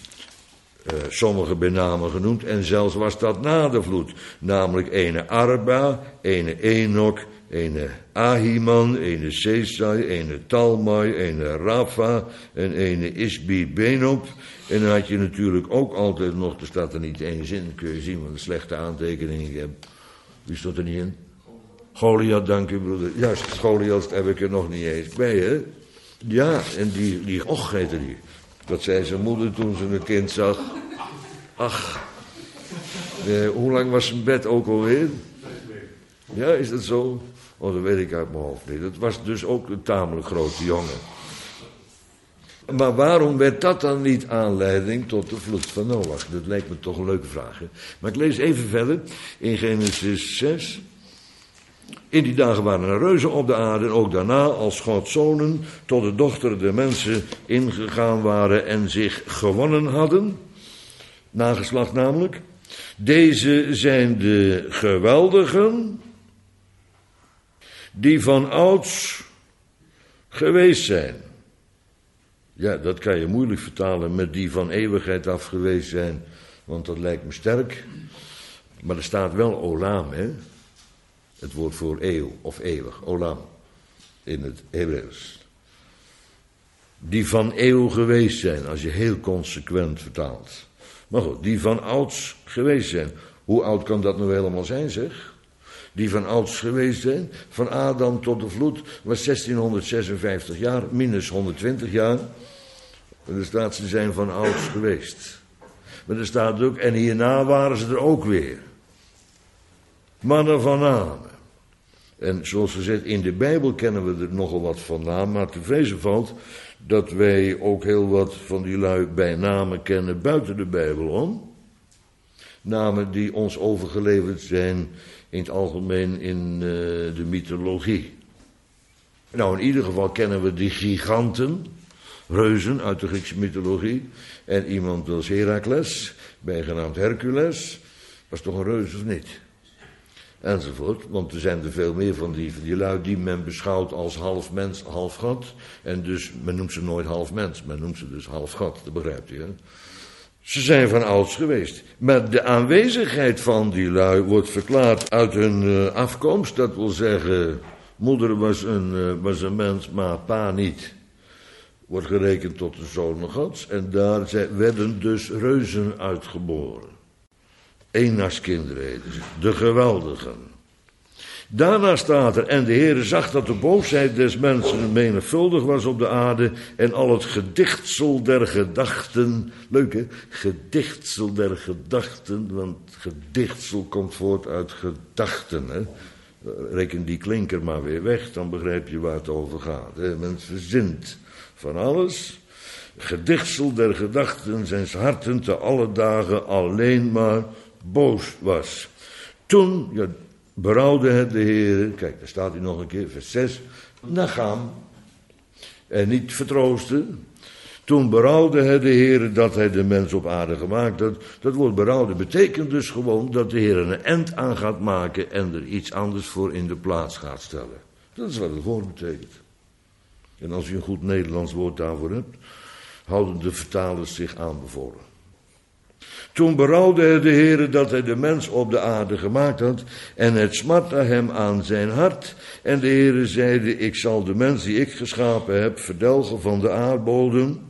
sommige bij namen genoemd, en zelfs was dat na de vloed. Namelijk ene Arba, ene Enok, ene Ahiman, ene Sesai, ene Talmai, ene Rafa en ene Isbi-Benob. En dan had je natuurlijk ook altijd nog, er staat er niet eens in, kun je zien wat een slechte aantekening ik heb. Wie stond er niet in? Goliath, dank u broeder. Juist, Goliath heb ik er nog niet eens bij, hè? Ja, en die Och heette die. Dat zei zijn moeder toen ze een kind zag. Ach, hoe lang was zijn bed ook alweer? Ja, is dat zo? Oh, dat weet ik uit mijn hoofd niet. Dat was dus ook een tamelijk grote jongen. Maar waarom werd dat dan niet aanleiding tot de vloed van Noach? Dat lijkt me toch een leuke vraag, hè? Maar ik lees even verder in Genesis 6. In die dagen waren er reuzen op de aarde en ook daarna, als Gods zonen tot de dochter der mensen ingegaan waren en zich gewonnen hadden, nageslacht namelijk. Deze zijn de geweldigen die van ouds geweest zijn. Ja, dat kan je moeilijk vertalen met die van eeuwigheid af geweest zijn, want dat lijkt me sterk. Maar er staat wel olam, hè? Het woord voor eeuw of eeuwig, olam, in het Hebreeuws. Die van eeuw geweest zijn, als je heel consequent vertaalt. Maar goed, die van ouds geweest zijn. Hoe oud kan dat nou helemaal zijn, zeg? Die van ouds geweest zijn, van Adam tot de vloed, was 1656 jaar, minus 120 jaar. En er staat, ze zijn van ouds geweest. Maar er staat ook, en hierna waren ze er ook weer. Mannen van namen. En zoals gezegd, in de Bijbel kennen we er nogal wat van naam, maar te vrezen valt dat wij ook heel wat van die lui bij namen kennen buiten de Bijbel om. Namen die ons overgeleverd zijn in het algemeen in de mythologie. Nou, in ieder geval kennen we die giganten, reuzen uit de Griekse mythologie. En iemand als Herakles, bijgenaamd Hercules, was toch een reus of niet? Enzovoort, want er zijn er veel meer van die lui die men beschouwt als half mens, half God. En dus, men noemt ze nooit half mens, men noemt ze dus half God, dat begrijpt u, hè? Ze zijn van ouds geweest. Maar de aanwezigheid van die lui wordt verklaard uit hun afkomst. Dat wil zeggen, moeder was een mens, maar pa niet. Wordt gerekend tot de zonen Gods. En daar werden dus reuzen uitgeboren. Eennaskinderen heten ze, de geweldigen. Daarna staat er, en de Heere zag dat de boosheid des mensen menigvuldig was op de aarde en al het gedichtsel der gedachten, leuk hè, gedichtsel der gedachten, want gedichtsel komt voort uit gedachten, hè. Reken die klinker maar weer weg, dan begrijp je waar het over gaat. Hè. Mens verzint van alles. Gedichtsel der gedachten zijn harten te alle dagen alleen maar boos was. Toen, ja, berouwde het de Heere, kijk, daar staat hij nog een keer, vers 6, Nacham, en niet vertroosten. Toen berouwde het de Heere dat hij de mens op aarde gemaakt had. Dat woord berouwde betekent dus gewoon dat de Heere een eind aan gaat maken en er iets anders voor in de plaats gaat stellen. Dat is wat het woord betekent. En als u een goed Nederlands woord daarvoor hebt, houden de vertalers zich aanbevolen. Toen berouwde hij de Heere dat hij de mens op de aarde gemaakt had, en het smartte hem aan zijn hart. En de Heere zeide, ik zal de mens die ik geschapen heb verdelgen van de aardbodem.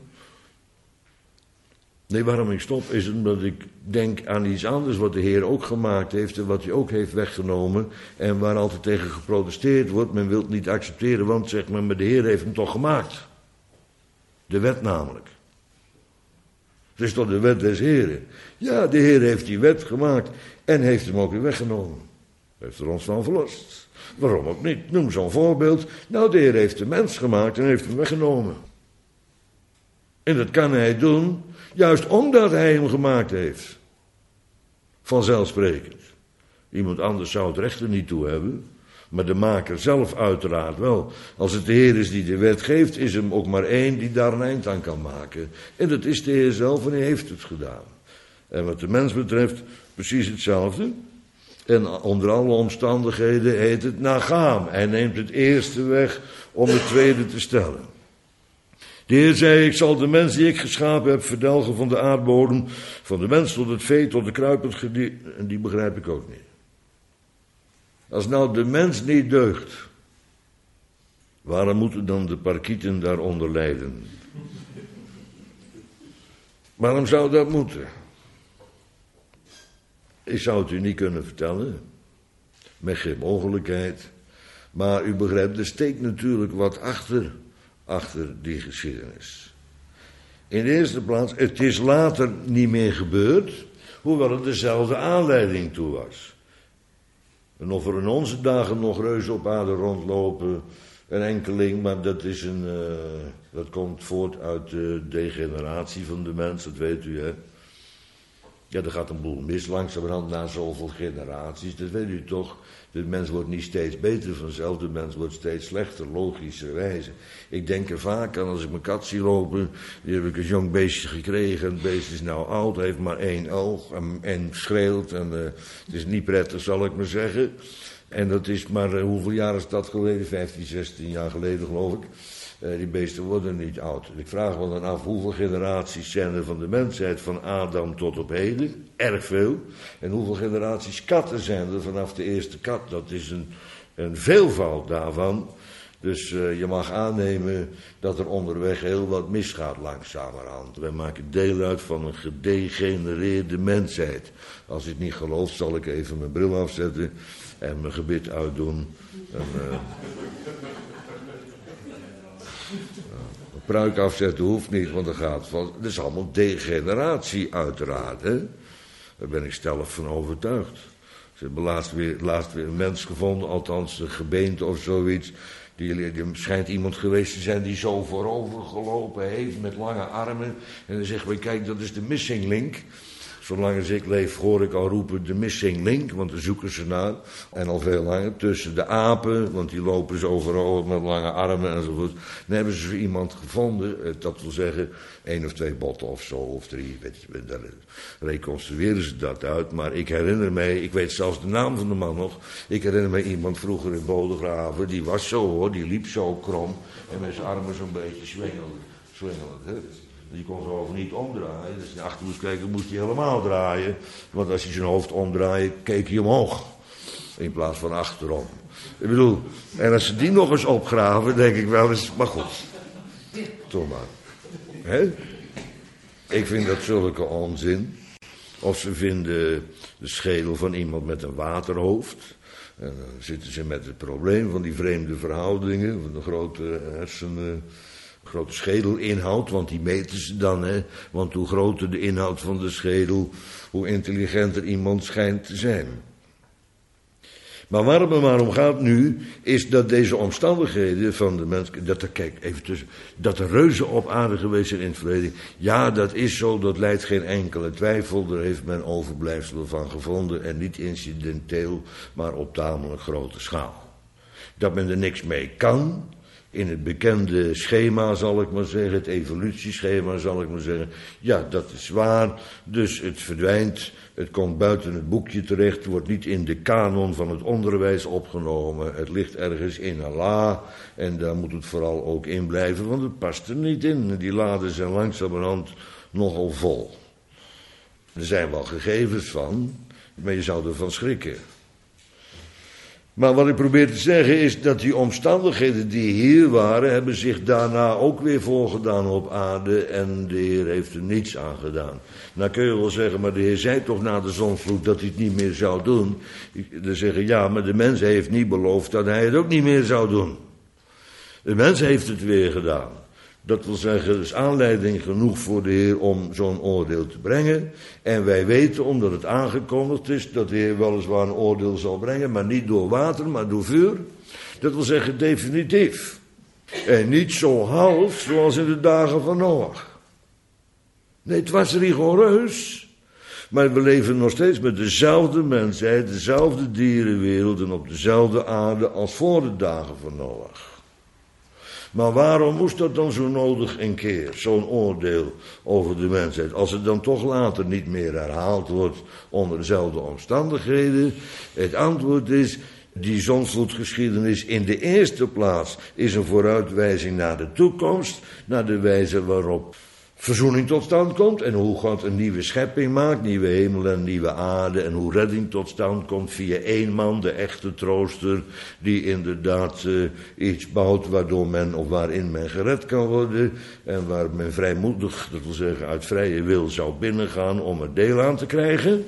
Nee, waarom ik stop is omdat ik denk aan iets anders wat de Heer ook gemaakt heeft en wat hij ook heeft weggenomen. En waar altijd tegen geprotesteerd wordt, men wil het niet accepteren, want zeg maar de Heer heeft hem toch gemaakt. De wet namelijk. Het is toch de wet des Heren. Ja, de Heer heeft die wet gemaakt en heeft hem ook weer weggenomen. Heeft er ons van verlost. Waarom ook niet? Noem zo'n voorbeeld. Nou, de Heer heeft de mens gemaakt en heeft hem weggenomen. En dat kan hij doen, juist omdat hij hem gemaakt heeft. Vanzelfsprekend. Iemand anders zou het recht er niet toe hebben. Maar de maker zelf uiteraard wel. Als het de Heer is die de wet geeft, is er ook maar één die daar een eind aan kan maken. En dat is de Heer zelf en hij heeft het gedaan. En wat de mens betreft, precies hetzelfde. En onder alle omstandigheden heet het Nacham. Hij neemt het eerste weg om het tweede te stellen. De Heer zei, ik zal de mens die ik geschapen heb verdelgen van de aardbodem, van de mens tot het vee, tot de kruipend gedierte. En die begrijp ik ook niet. Als nou de mens niet deugt, waarom moeten dan de parkieten daaronder lijden? Waarom zou dat moeten? Ik zou het u niet kunnen vertellen, met geen mogelijkheid. Maar u begrijpt, er steekt natuurlijk wat achter die geschiedenis. In de eerste plaats, het is later niet meer gebeurd, hoewel het dezelfde aanleiding toe was. En of er in onze dagen nog reuzen op aarde rondlopen, een enkeling, maar dat komt voort uit de degeneratie van de mens, dat weet u, hè. Ja, er gaat een boel mis langzamerhand na zoveel generaties, dat weet u toch. De mens wordt niet steeds beter vanzelf, de mens wordt steeds slechter, logischerwijze. Ik denk er vaak aan als ik mijn kat zie lopen, die heb ik een jong beestje gekregen, het beest is nou oud, heeft maar één oog en schreeuwt en het is niet prettig, zal ik maar zeggen. En dat is maar, hoeveel jaar is dat geleden? 15, 16 jaar geleden geloof ik. Die beesten worden niet oud. Ik vraag me dan af, hoeveel generaties zijn er van de mensheid van Adam tot op heden? Erg veel. En hoeveel generaties katten zijn er vanaf de eerste kat? Dat is een veelvoud daarvan. Dus je mag aannemen dat er onderweg heel wat misgaat langzamerhand. Wij maken deel uit van een gedegenereerde mensheid. Als je het niet gelooft, zal ik even mijn bril afzetten en mijn gebit uitdoen. Een pruik afzetten hoeft niet, want dat is allemaal degeneratie uiteraard. Hè? Daar ben ik stellig van overtuigd. Ze hebben laatst weer een mens gevonden, althans een gebeente of zoiets. Die schijnt iemand geweest te zijn die zo voorover gelopen heeft met lange armen. En dan zeggen we, kijk, dat is de missing link. Zolang als ik leef hoor ik al roepen de missing link, want daar zoeken ze naar. En al veel langer tussen de apen, want die lopen zo voorover met lange armen enzovoort. Dan hebben ze iemand gevonden, dat wil zeggen 1 of 2 botten of zo, of 3, weet je, daar reconstrueren ze dat uit. Maar ik herinner mij, ik weet zelfs de naam van de man nog. Ik herinner mij iemand vroeger in Bodegraven, die was zo hoor, die liep zo krom en met zijn armen zo'n beetje swingelend. Hè? Die kon zijn hoofd niet omdraaien. Dus als hij achter moest kijken, moest hij helemaal draaien. Want als hij zijn hoofd omdraaide, keek hij omhoog. In plaats van achterom. Ik bedoel, en als ze die nog eens opgraven, denk ik wel eens, maar goed. Toch maar. Hè? Ik vind dat zulke onzin. Of ze vinden de schedel van iemand met een waterhoofd. En dan zitten ze met het probleem van die vreemde verhoudingen. Van de grote grote schedelinhoud. Want die meten ze dan. Hè? Want hoe groter de inhoud van de schedel, hoe intelligenter iemand schijnt te zijn. Maar waar het me maar om gaat nu, is dat deze omstandigheden van de mens, dat er reuzen op aarde geweest zijn in het verleden. Ja, dat is zo, dat leidt geen enkele twijfel. Daar heeft men overblijfselen van gevonden en niet incidenteel, maar op tamelijk grote schaal. Dat men er niks mee kan, in het bekende schema zal ik maar zeggen, het evolutieschema zal ik maar zeggen. Ja, dat is waar, dus het verdwijnt. Het komt buiten het boekje terecht, wordt niet in de kanon van het onderwijs opgenomen. Het ligt ergens in een la en daar moet het vooral ook in blijven, want het past er niet in. Die laden zijn langzamerhand nogal vol. Er zijn wel gegevens van, maar je zou ervan schrikken. Maar wat ik probeer te zeggen is dat die omstandigheden die hier waren, hebben zich daarna ook weer voorgedaan op aarde en de Heer heeft er niets aan gedaan. Nou kun je wel zeggen, maar de Heer zei toch na de zondvloed dat hij het niet meer zou doen. Dan zeggen, ja, maar de mens heeft niet beloofd dat hij het ook niet meer zou doen. De mens heeft het weer gedaan. Dat wil zeggen, er is aanleiding genoeg voor de Heer om zo'n oordeel te brengen. En wij weten, omdat het aangekondigd is, dat de Heer weliswaar een oordeel zal brengen, maar niet door water, maar door vuur. Dat wil zeggen, definitief. En niet zo half, zoals in de dagen van Noach. Nee, het was rigoureus. Maar we leven nog steeds met dezelfde mensheid, dezelfde dierenwereld en op dezelfde aarde als voor de dagen van Noach. Maar waarom moest dat dan zo nodig een keer, zo'n oordeel over de mensheid, als het dan toch later niet meer herhaald wordt onder dezelfde omstandigheden? Het antwoord is, die zondvloedgeschiedenis in de eerste plaats is een vooruitwijzing naar de toekomst, naar de wijze waarop verzoening tot stand komt en hoe God een nieuwe schepping maakt, nieuwe hemel en nieuwe aarde en hoe redding tot stand komt via één man, de echte trooster, die inderdaad iets bouwt waardoor men of waarin men gered kan worden en waar men vrijmoedig, dat wil zeggen uit vrije wil, zou binnengaan om er deel aan te krijgen.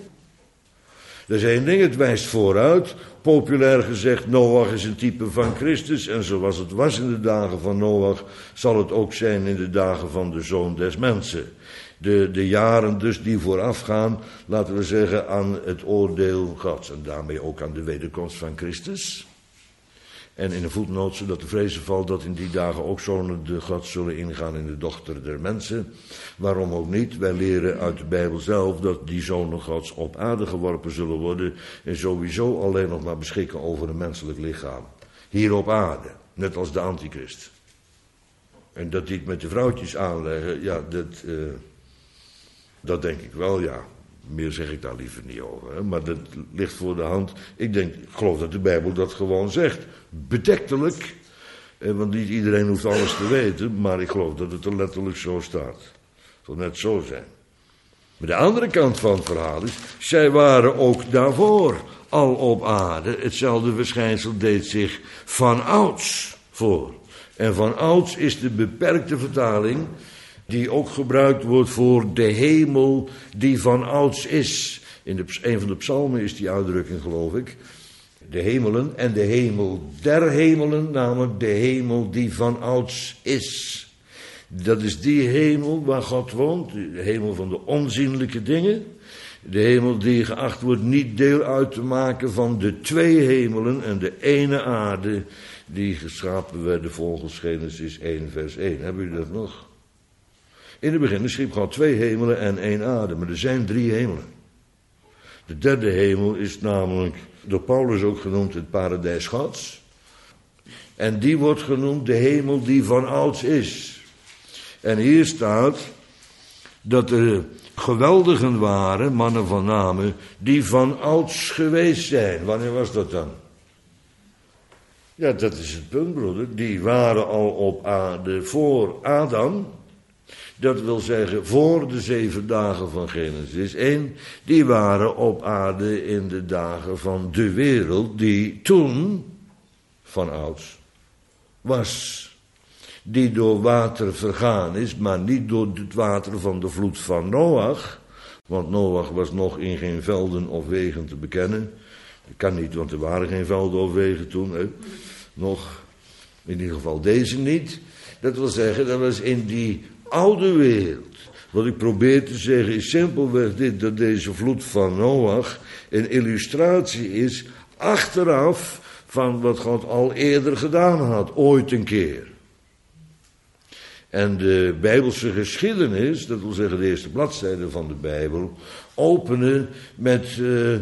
Dat is één ding, het wijst vooruit. Populair gezegd, Noach is een type van Christus en zoals het was in de dagen van Noach, zal het ook zijn in de dagen van de Zoon des Mensen. De jaren dus die voorafgaan, laten we zeggen, aan het oordeel Gods en daarmee ook aan de wederkomst van Christus. En in een voetnoot, zodat de vrezen valt dat in die dagen ook zonen de God zullen ingaan in de dochter der mensen. Waarom ook niet? Wij leren uit de Bijbel zelf dat die zonen Gods op aarde geworpen zullen worden en sowieso alleen nog maar beschikken over een menselijk lichaam. Hier op aarde, net als de antichrist. En dat die het met de vrouwtjes aanleggen, ja, dat denk ik wel, ja. Meer zeg ik daar liever niet over, hè? Maar dat ligt voor de hand. Ik geloof dat de Bijbel dat gewoon zegt. Bedektelijk, want niet iedereen hoeft alles te weten, maar ik geloof dat het er letterlijk zo staat. Het zal net zo zijn. Maar de andere kant van het verhaal is, zij waren ook daarvoor al op aarde. Hetzelfde verschijnsel deed zich van ouds voor. En van ouds is de beperkte vertaling die ook gebruikt wordt voor de hemel die van ouds is. In een van de psalmen is die uitdrukking, geloof ik. De hemelen en de hemel der hemelen, namelijk de hemel die van ouds is. Dat is die hemel waar God woont, de hemel van de onzienlijke dingen. De hemel die geacht wordt niet deel uit te maken van de twee hemelen en de ene aarde die geschapen werden volgens Genesis 1 vers 1. Hebben jullie dat nog? In het begin schiep God twee hemelen en één aarde, maar er zijn drie hemelen. De derde hemel is namelijk door Paulus ook genoemd het paradijs Gods. En die wordt genoemd de hemel die van ouds is. En hier staat dat er geweldigen waren, mannen van namen, die van ouds geweest zijn. Wanneer was dat dan? Ja, dat is het punt, broeder. Die waren al op aarde voor Adam. dat wil zeggen voor de 7 dagen van Genesis 1, die waren op aarde in de dagen van de wereld die toen van ouds was. Die door water vergaan is, maar niet door het water van de vloed van Noach. Want Noach was nog in geen velden of wegen te bekennen. Dat kan niet, want er waren geen velden of wegen toen. Hè. Nog, in ieder geval deze niet. Dat wil zeggen, dat was in die oude wereld. Wat ik probeer te zeggen is simpelweg dit, dat deze vloed van Noach een illustratie is achteraf van wat God al eerder gedaan had, ooit een keer. En de Bijbelse geschiedenis, dat wil zeggen de eerste bladzijden van de Bijbel, openen met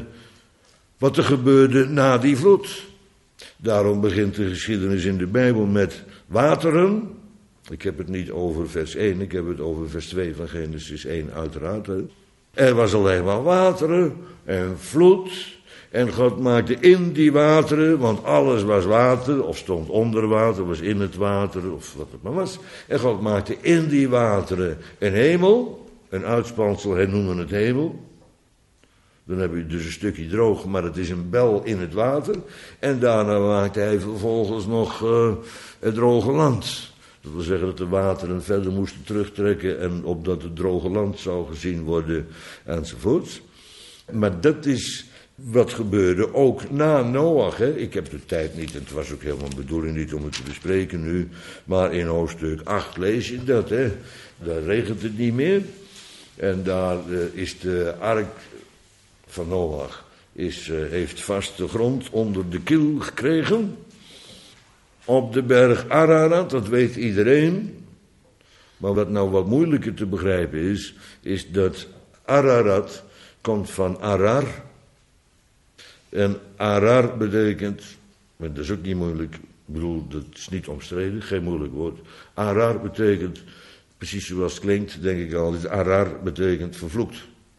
wat er gebeurde na die vloed. Daarom begint de geschiedenis in de Bijbel met wateren. Ik heb het niet over vers 1, ik heb het over vers 2 van Genesis 1 uiteraard. Hè. Er was alleen maar wateren en vloed. En God maakte in die wateren, want alles was water, of stond onder water, was in het water, of wat het maar was. En God maakte in die wateren een hemel, een uitspansel, hij noemde het hemel. Dan heb je dus een stukje droog, maar het is een bel in het water. En daarna maakte hij vervolgens nog het droge land. Dat wil zeggen dat de wateren verder moesten terugtrekken en opdat het droge land zou gezien worden enzovoorts. Maar dat is wat gebeurde ook na Noach. Hè. Ik heb de tijd niet, en het was ook helemaal de bedoeling niet om het te bespreken nu. Maar in hoofdstuk 8 lees je dat. Hè. Daar regent het niet meer. En daar is de ark van Noach heeft vaste grond onder de kiel gekregen. Op de berg Ararat, dat weet iedereen. Maar wat nou wat moeilijker te begrijpen is dat Ararat komt van Arar. En Arar betekent, maar dat is ook niet moeilijk, ik bedoel, dat is niet omstreden, geen moeilijk woord. Arar betekent, precies zoals het klinkt, denk ik altijd, Arar betekent vervloekt.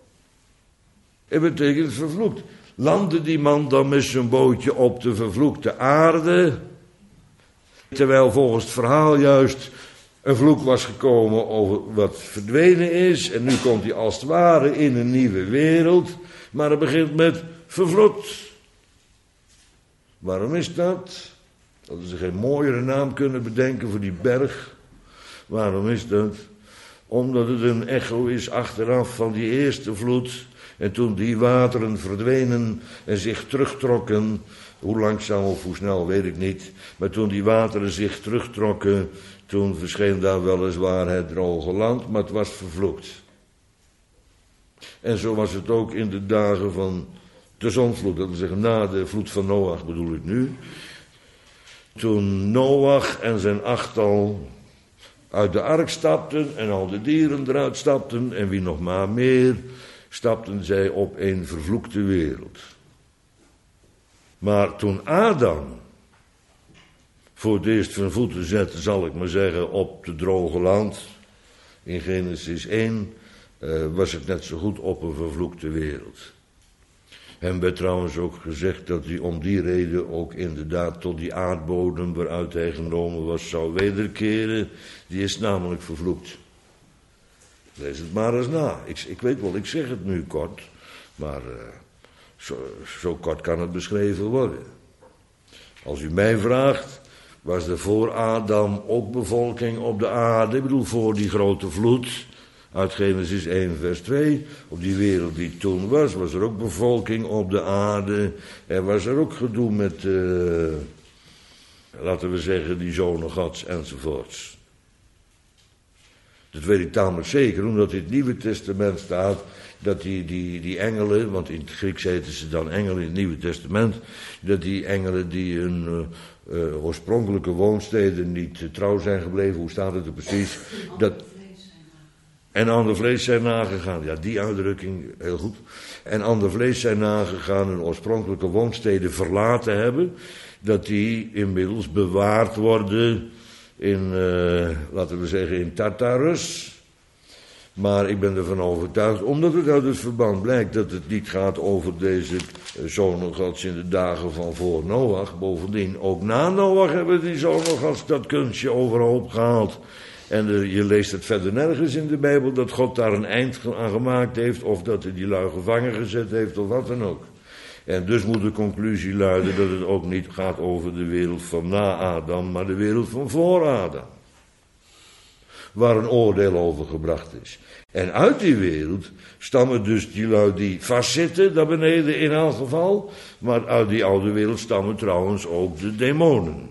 Het betekent vervloekt. Landde die man dan met zijn bootje op de vervloekte aarde, terwijl volgens het verhaal juist een vloek was gekomen over wat verdwenen is, en nu komt hij als het ware in een nieuwe wereld, maar het begint met vervloekt. Waarom is dat? Hadden ze geen mooiere naam kunnen bedenken voor die berg? Waarom is dat? Omdat het een echo is achteraf van die eerste vloed. En toen die wateren verdwenen en zich terugtrokken, hoe langzaam of hoe snel weet ik niet, maar toen die wateren zich terugtrokken, toen verscheen daar weliswaar het droge land, maar het was vervloekt. En zo was het ook in de dagen van de zondvloed, dat wil zeggen na de vloed van Noach bedoel ik nu. Toen Noach en zijn 8-tal uit de ark stapten en al de dieren eruit stapten en wie nog maar meer, stapten zij op een vervloekte wereld. Maar toen Adam voor het eerst zijn voeten zette, zal ik maar zeggen, op het droge land, in Genesis 1, was het net zo goed op een vervloekte wereld. Hem werd trouwens ook gezegd dat hij om die reden ook inderdaad tot die aardbodem waaruit hij genomen was zou wederkeren. Die is namelijk vervloekt. Lees het maar eens na. Ik weet wel, ik zeg het nu kort, maar zo kort kan het beschreven worden. Als u mij vraagt, was er voor Adam ook bevolking op de aarde? Ik bedoel, voor die grote vloed uit Genesis 1 vers 2. Op die wereld die toen was er ook bevolking op de aarde. En was er ook gedoe met, laten we zeggen, die zonen Gods enzovoorts. Dat weet ik tamelijk zeker, omdat in het Nieuwe Testament staat dat die engelen, want in het Grieks heten ze dan engelen in het Nieuwe Testament, dat die engelen die hun oorspronkelijke woonsteden niet trouw zijn gebleven, hoe staat het er precies? En ander vlees zijn nagegaan. Ja, die uitdrukking, heel goed. En ander vlees zijn nagegaan, hun oorspronkelijke woonsteden verlaten hebben, dat die inmiddels bewaard worden in, laten we zeggen, in Tartarus. Maar ik ben ervan overtuigd, omdat het uit het verband blijkt dat het niet gaat over deze zonen Gods in de dagen van voor Noach. Bovendien, ook na Noach hebben die zonen Gods dat kunstje overhoop gehaald. En je leest het verder nergens in de Bijbel dat God daar een eind aan gemaakt heeft, of dat hij die lui gevangen gezet heeft, of wat dan ook. En dus moet de conclusie luiden dat het ook niet gaat over de wereld van na Adam, maar de wereld van voor Adam. Waar een oordeel over gebracht is. En uit die wereld stammen dus die lui die vastzitten, daar beneden in elk geval. Maar uit die oude wereld stammen trouwens ook de demonen.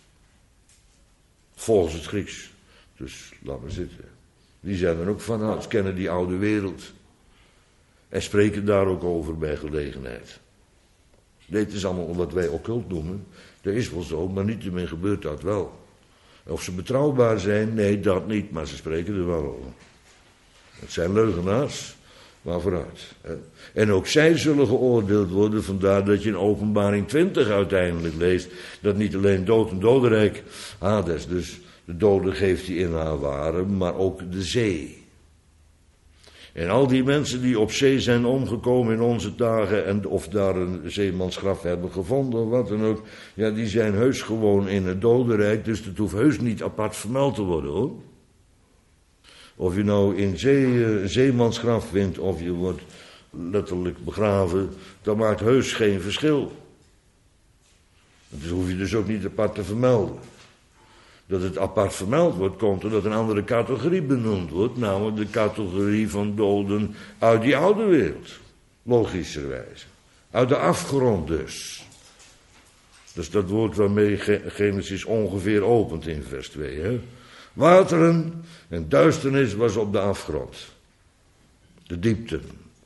Volgens het Grieks. Dus laat maar zitten. Die zijn er ook vanuit, kennen die oude wereld. En spreken daar ook over bij gelegenheid. Dit is allemaal wat wij occult noemen. Dat is wel zo, maar niettemin gebeurt dat wel. Of ze betrouwbaar zijn, nee, dat niet, maar ze spreken er wel over. Het zijn leugenaars, maar vooruit. En ook zij zullen geoordeeld worden, vandaar dat je in Openbaring 20 uiteindelijk leest, dat niet alleen dood en dodenrijk, Hades, dus de doden geeft hij in haar ware, maar ook de zee. En al die mensen die op zee zijn omgekomen in onze dagen, en of daar een zeemansgraf hebben gevonden of wat dan ook, ja, die zijn heus gewoon in het dodenrijk, dus dat hoeft heus niet apart vermeld te worden, hoor. Of je nou in een zeemansgraf vindt, of je wordt letterlijk begraven, dat maakt heus geen verschil. Dat hoef je dus ook niet apart te vermelden. Dat het apart vermeld wordt, komt omdat een andere categorie benoemd wordt, namelijk de categorie van doden uit die oude wereld. Logischerwijze. Uit de afgrond dus. Dat is dat woord waarmee Genesis ongeveer opent in vers 2. Hè? Wateren en duisternis was op de afgrond. De diepte.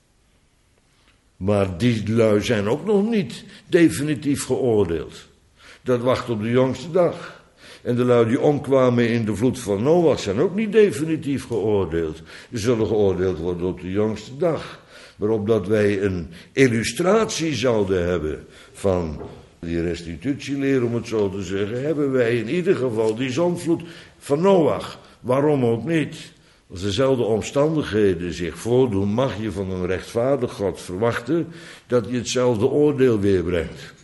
Maar die lui zijn ook nog niet definitief geoordeeld. Dat wacht op de jongste dag. En de lui die omkwamen in de vloed van Noach zijn ook niet definitief geoordeeld. Ze zullen geoordeeld worden op de jongste dag. Maar opdat wij een illustratie zouden hebben van die restitutieleer, om het zo te zeggen, hebben wij in ieder geval die zondvloed van Noach. Waarom ook niet? Als dezelfde omstandigheden zich voordoen, mag je van een rechtvaardig God verwachten dat hij hetzelfde oordeel weerbrengt.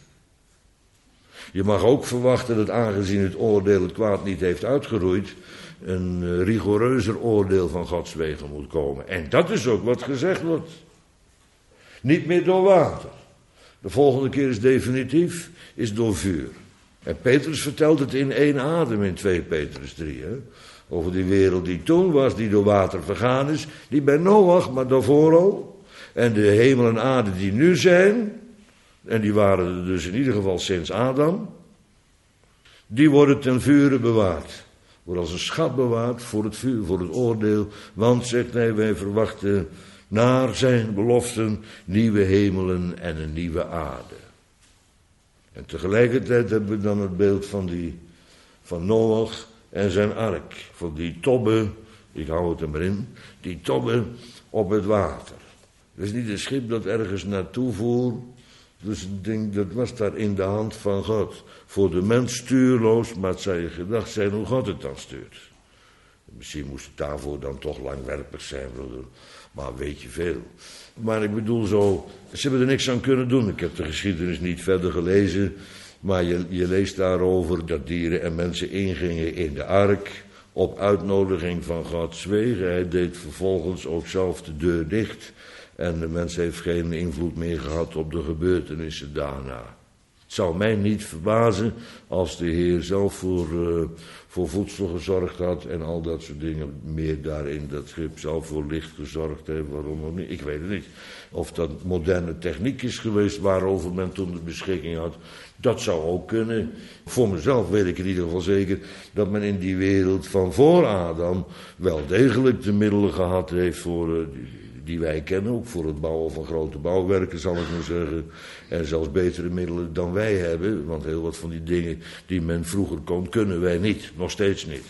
Je mag ook verwachten dat aangezien het oordeel het kwaad niet heeft uitgeroeid, een rigoureuzer oordeel van Gods wegen moet komen. En dat is ook wat gezegd wordt. Niet meer door water. De volgende keer is definitief, is door vuur. En Petrus vertelt het in één adem in 2 Petrus 3. Hè? Over die wereld die toen was, die door water vergaan is. Die bij Noach, maar daarvoor al. En de hemel en aarde die nu zijn. En die waren er dus in ieder geval sinds Adam. Die worden ten vure bewaard. Worden als een schat bewaard voor het vuur, voor het oordeel. Want, zegt hij, wij verwachten naar zijn beloften nieuwe hemelen en een nieuwe aarde. En tegelijkertijd hebben we dan het beeld van Noach en zijn ark. Van die tobbe, ik hou het er maar in, die tobbe op het water. Het is niet een schip dat ergens naartoe voer. Dus ik denk, dat was daar in de hand van God. Voor de mens stuurloos, maar het zou je gedacht zijn hoe God het dan stuurt. Misschien moest het daarvoor dan toch langwerpig zijn, broeder. Maar weet je veel. Maar ik bedoel zo, ze hebben er niks aan kunnen doen. Ik heb de geschiedenis niet verder gelezen. Maar je leest daarover dat dieren en mensen ingingen in de ark. Op uitnodiging van God zwegen. Hij deed vervolgens ook zelf de deur dicht. En de mens heeft geen invloed meer gehad op de gebeurtenissen daarna. Het zou mij niet verbazen als de Heer zelf voor voedsel gezorgd had en al dat soort dingen. Meer daarin dat schip zelf voor licht gezorgd heeft, waarom ook niet. Ik weet het niet. Of dat moderne techniek is geweest waarover men toen de beschikking had. Dat zou ook kunnen. Voor mezelf weet ik in ieder geval zeker dat men in die wereld van voor Adam wel degelijk de middelen gehad heeft voor die wij kennen, ook voor het bouwen van grote bouwwerken, zal ik maar zeggen. En zelfs betere middelen dan wij hebben, want heel wat van die dingen die men vroeger kon, kunnen wij niet, nog steeds niet.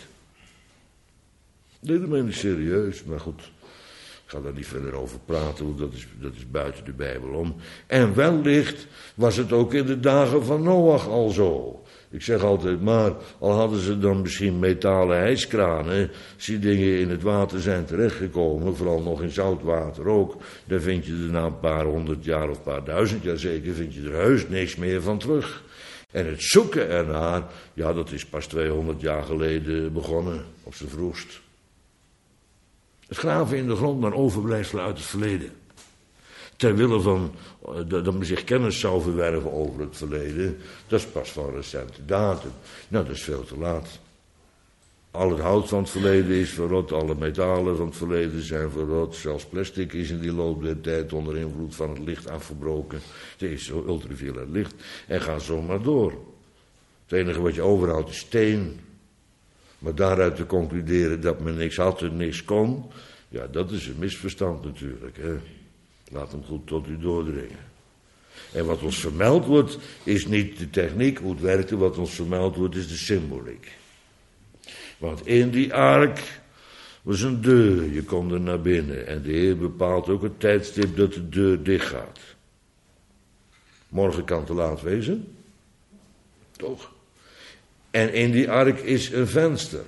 Nee, dat meen ik serieus, maar goed, ik ga daar niet verder over praten, want dat is buiten de Bijbel om. En wellicht was het ook in de dagen van Noach al zo. Ik zeg altijd maar, al hadden ze dan misschien metalen hijskranen, als die dingen in het water zijn terechtgekomen, vooral nog in zoutwater ook, dan vind je er na een paar 100 jaar of een paar 1000 jaar zeker, vind je er heus niks meer van terug. En het zoeken ernaar, ja, dat is pas 200 jaar geleden begonnen, op zijn vroegst. Het graven in de grond naar overblijfselen uit het verleden. Ter wille van dat men zich kennis zou verwerven over het verleden, dat is pas van recente datum. Nou, dat is veel te laat. Al het hout van het verleden is verrot, alle metalen van het verleden zijn verrot, zelfs plastic is in die loop der tijd onder invloed van het licht afgebroken. Het is zo ultraviolet licht en ga zo maar door. Het enige wat je overhoudt is steen. Maar daaruit te concluderen dat men niks had en niks kon, ja, dat is een misverstand natuurlijk, hè. Laat hem goed tot u doordringen. En wat ons vermeld wordt, is niet de techniek, hoe het werkte. Wat ons vermeld wordt, is de symboliek. Want in die ark was een deur, je kon er naar binnen. En de Heer bepaalt ook het tijdstip dat de deur dicht gaat. Morgen kan te laat wezen. Toch? En in die ark is een venster.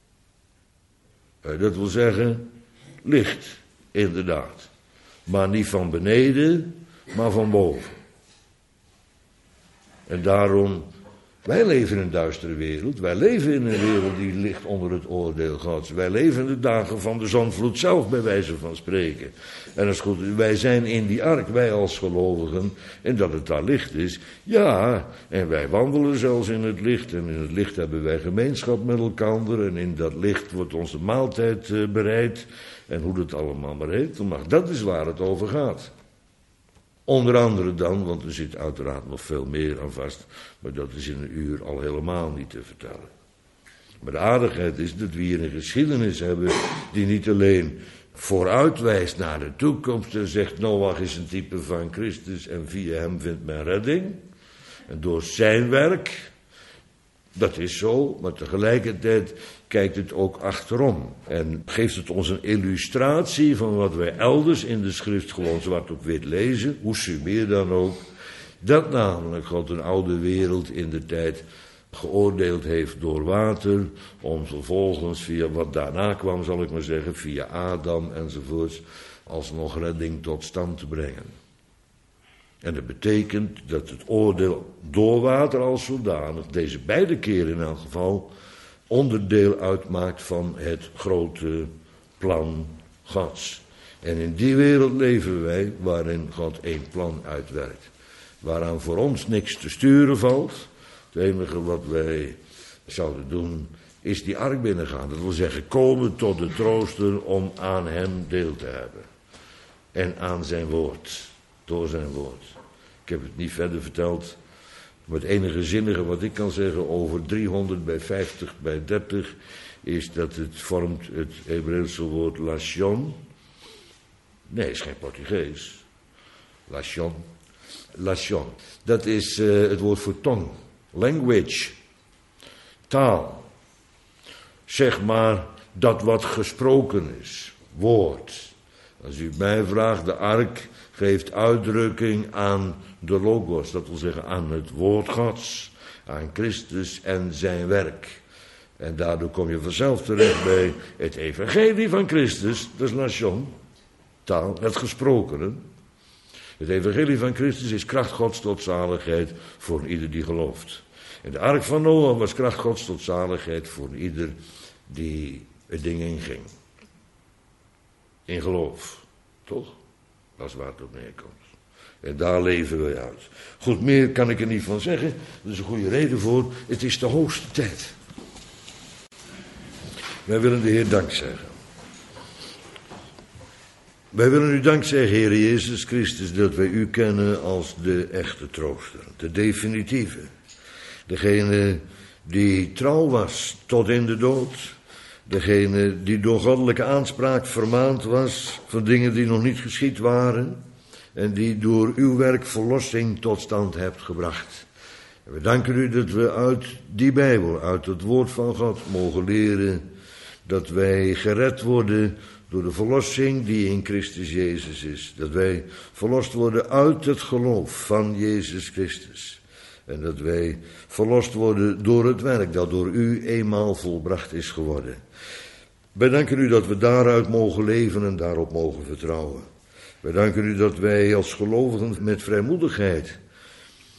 Dat wil zeggen, licht, inderdaad. Maar niet van beneden, maar van boven. En daarom, wij leven in een duistere wereld. Wij leven in een wereld die ligt onder het oordeel Gods. Wij leven in de dagen van de zondvloed zelf, bij wijze van spreken. En dat is goed, wij zijn in die ark, wij als gelovigen, en dat het daar licht is. Ja, en wij wandelen zelfs in het licht. En in het licht hebben wij gemeenschap met elkaar. En in dat licht wordt onze maaltijd bereid. En hoe dat allemaal maar heet, maar dat is waar het over gaat. Onder andere dan, want er zit uiteraard nog veel meer aan vast, maar dat is in een uur al helemaal niet te vertellen. Maar de aardigheid is dat we hier een geschiedenis hebben die niet alleen vooruitwijst naar de toekomst en zegt Noach is een type van Christus en via hem vindt men redding. En door zijn werk, dat is zo, maar tegelijkertijd kijkt het ook achterom. En geeft het ons een illustratie van wat wij elders in de schrift gewoon zwart op wit lezen, hoe sumier dan ook. Dat namelijk God een oude wereld in de tijd geoordeeld heeft door water, om vervolgens via wat daarna kwam, zal ik maar zeggen, via Adam enzovoorts, alsnog redding tot stand te brengen. En dat betekent dat het oordeel door water als zodanig, deze beide keren in elk geval, onderdeel uitmaakt van het grote plan Gods. En in die wereld leven wij, waarin God één plan uitwerkt. Waaraan voor ons niks te sturen valt. Het enige wat wij zouden doen, is die ark binnengaan. Dat wil zeggen, komen tot de trooster om aan hem deel te hebben. En aan zijn woord, door zijn woord. Ik heb het niet verder verteld. Maar het enige zinnige wat ik kan zeggen over 300 bij 50 bij 30... is dat het vormt het Hebreeuwse woord lation. Nee, het is geen Portugees. Lation. Lation. Dat is het woord voor tong. Language. Taal. Zeg maar dat wat gesproken is. Woord. Als u mij vraagt, de ark geeft uitdrukking aan de logos, dat wil zeggen aan het woord Gods, aan Christus en zijn werk. En daardoor kom je vanzelf terecht bij het evangelie van Christus, dat is lation, taal, het gesprokene. Het evangelie van Christus is kracht Gods tot zaligheid voor ieder die gelooft. En de ark van Noach was kracht Gods tot zaligheid voor ieder die het ding inging. In geloof, toch? Dat is waar het op neerkomt. En daar leven we uit. Goed, meer kan ik er niet van zeggen. Er is een goede reden voor. Het is de hoogste tijd. Wij willen de Heer dank zeggen. Wij willen u dank zeggen, Heer Jezus Christus, dat wij u kennen als de echte trooster. De definitieve. Degene die trouw was tot in de dood. Degene die door goddelijke aanspraak vermaand was van dingen die nog niet geschied waren. En die door uw werk verlossing tot stand hebt gebracht. En we danken u dat we uit die Bijbel, uit het woord van God, mogen leren dat wij gered worden door de verlossing die in Christus Jezus is. Dat wij verlost worden uit het geloof van Jezus Christus. En dat wij verlost worden door het werk dat door u eenmaal volbracht is geworden. Wij danken u dat we daaruit mogen leven en daarop mogen vertrouwen. Wij danken u dat wij als gelovigen met vrijmoedigheid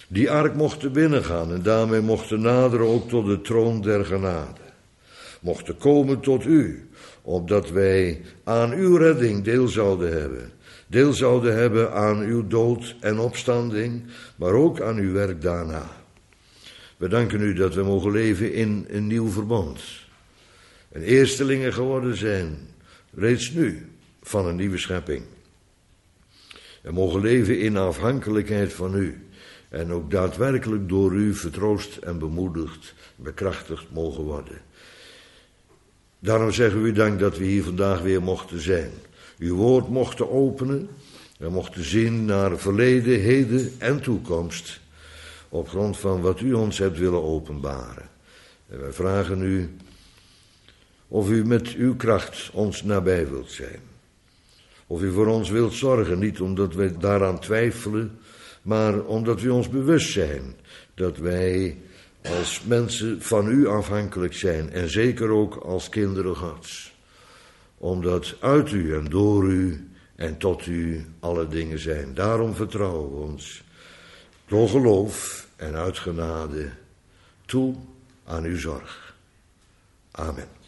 die ark mochten binnengaan en daarmee mochten naderen ook tot de troon der genade. Mochten komen tot u, opdat wij aan uw redding deel zouden hebben. Deel zouden hebben aan uw dood en opstanding, maar ook aan uw werk daarna. We danken u dat we mogen leven in een nieuw verbond. En eerstelingen geworden zijn, reeds nu, van een nieuwe schepping. We mogen leven in afhankelijkheid van u. En ook daadwerkelijk door u vertroost en bemoedigd, bekrachtigd mogen worden. Daarom zeggen we u dank dat we hier vandaag weer mochten zijn. Uw woord mochten openen. We mochten zien naar verleden, heden en toekomst. Op grond van wat u ons hebt willen openbaren. En wij vragen u of u met uw kracht ons nabij wilt zijn. Of u voor ons wilt zorgen, niet omdat wij daaraan twijfelen, maar omdat we ons bewust zijn dat wij als mensen van u afhankelijk zijn. En zeker ook als kinderen Gods. Omdat uit u en door u en tot u alle dingen zijn. Daarom vertrouwen we ons door geloof en uit genade toe aan uw zorg. Amen.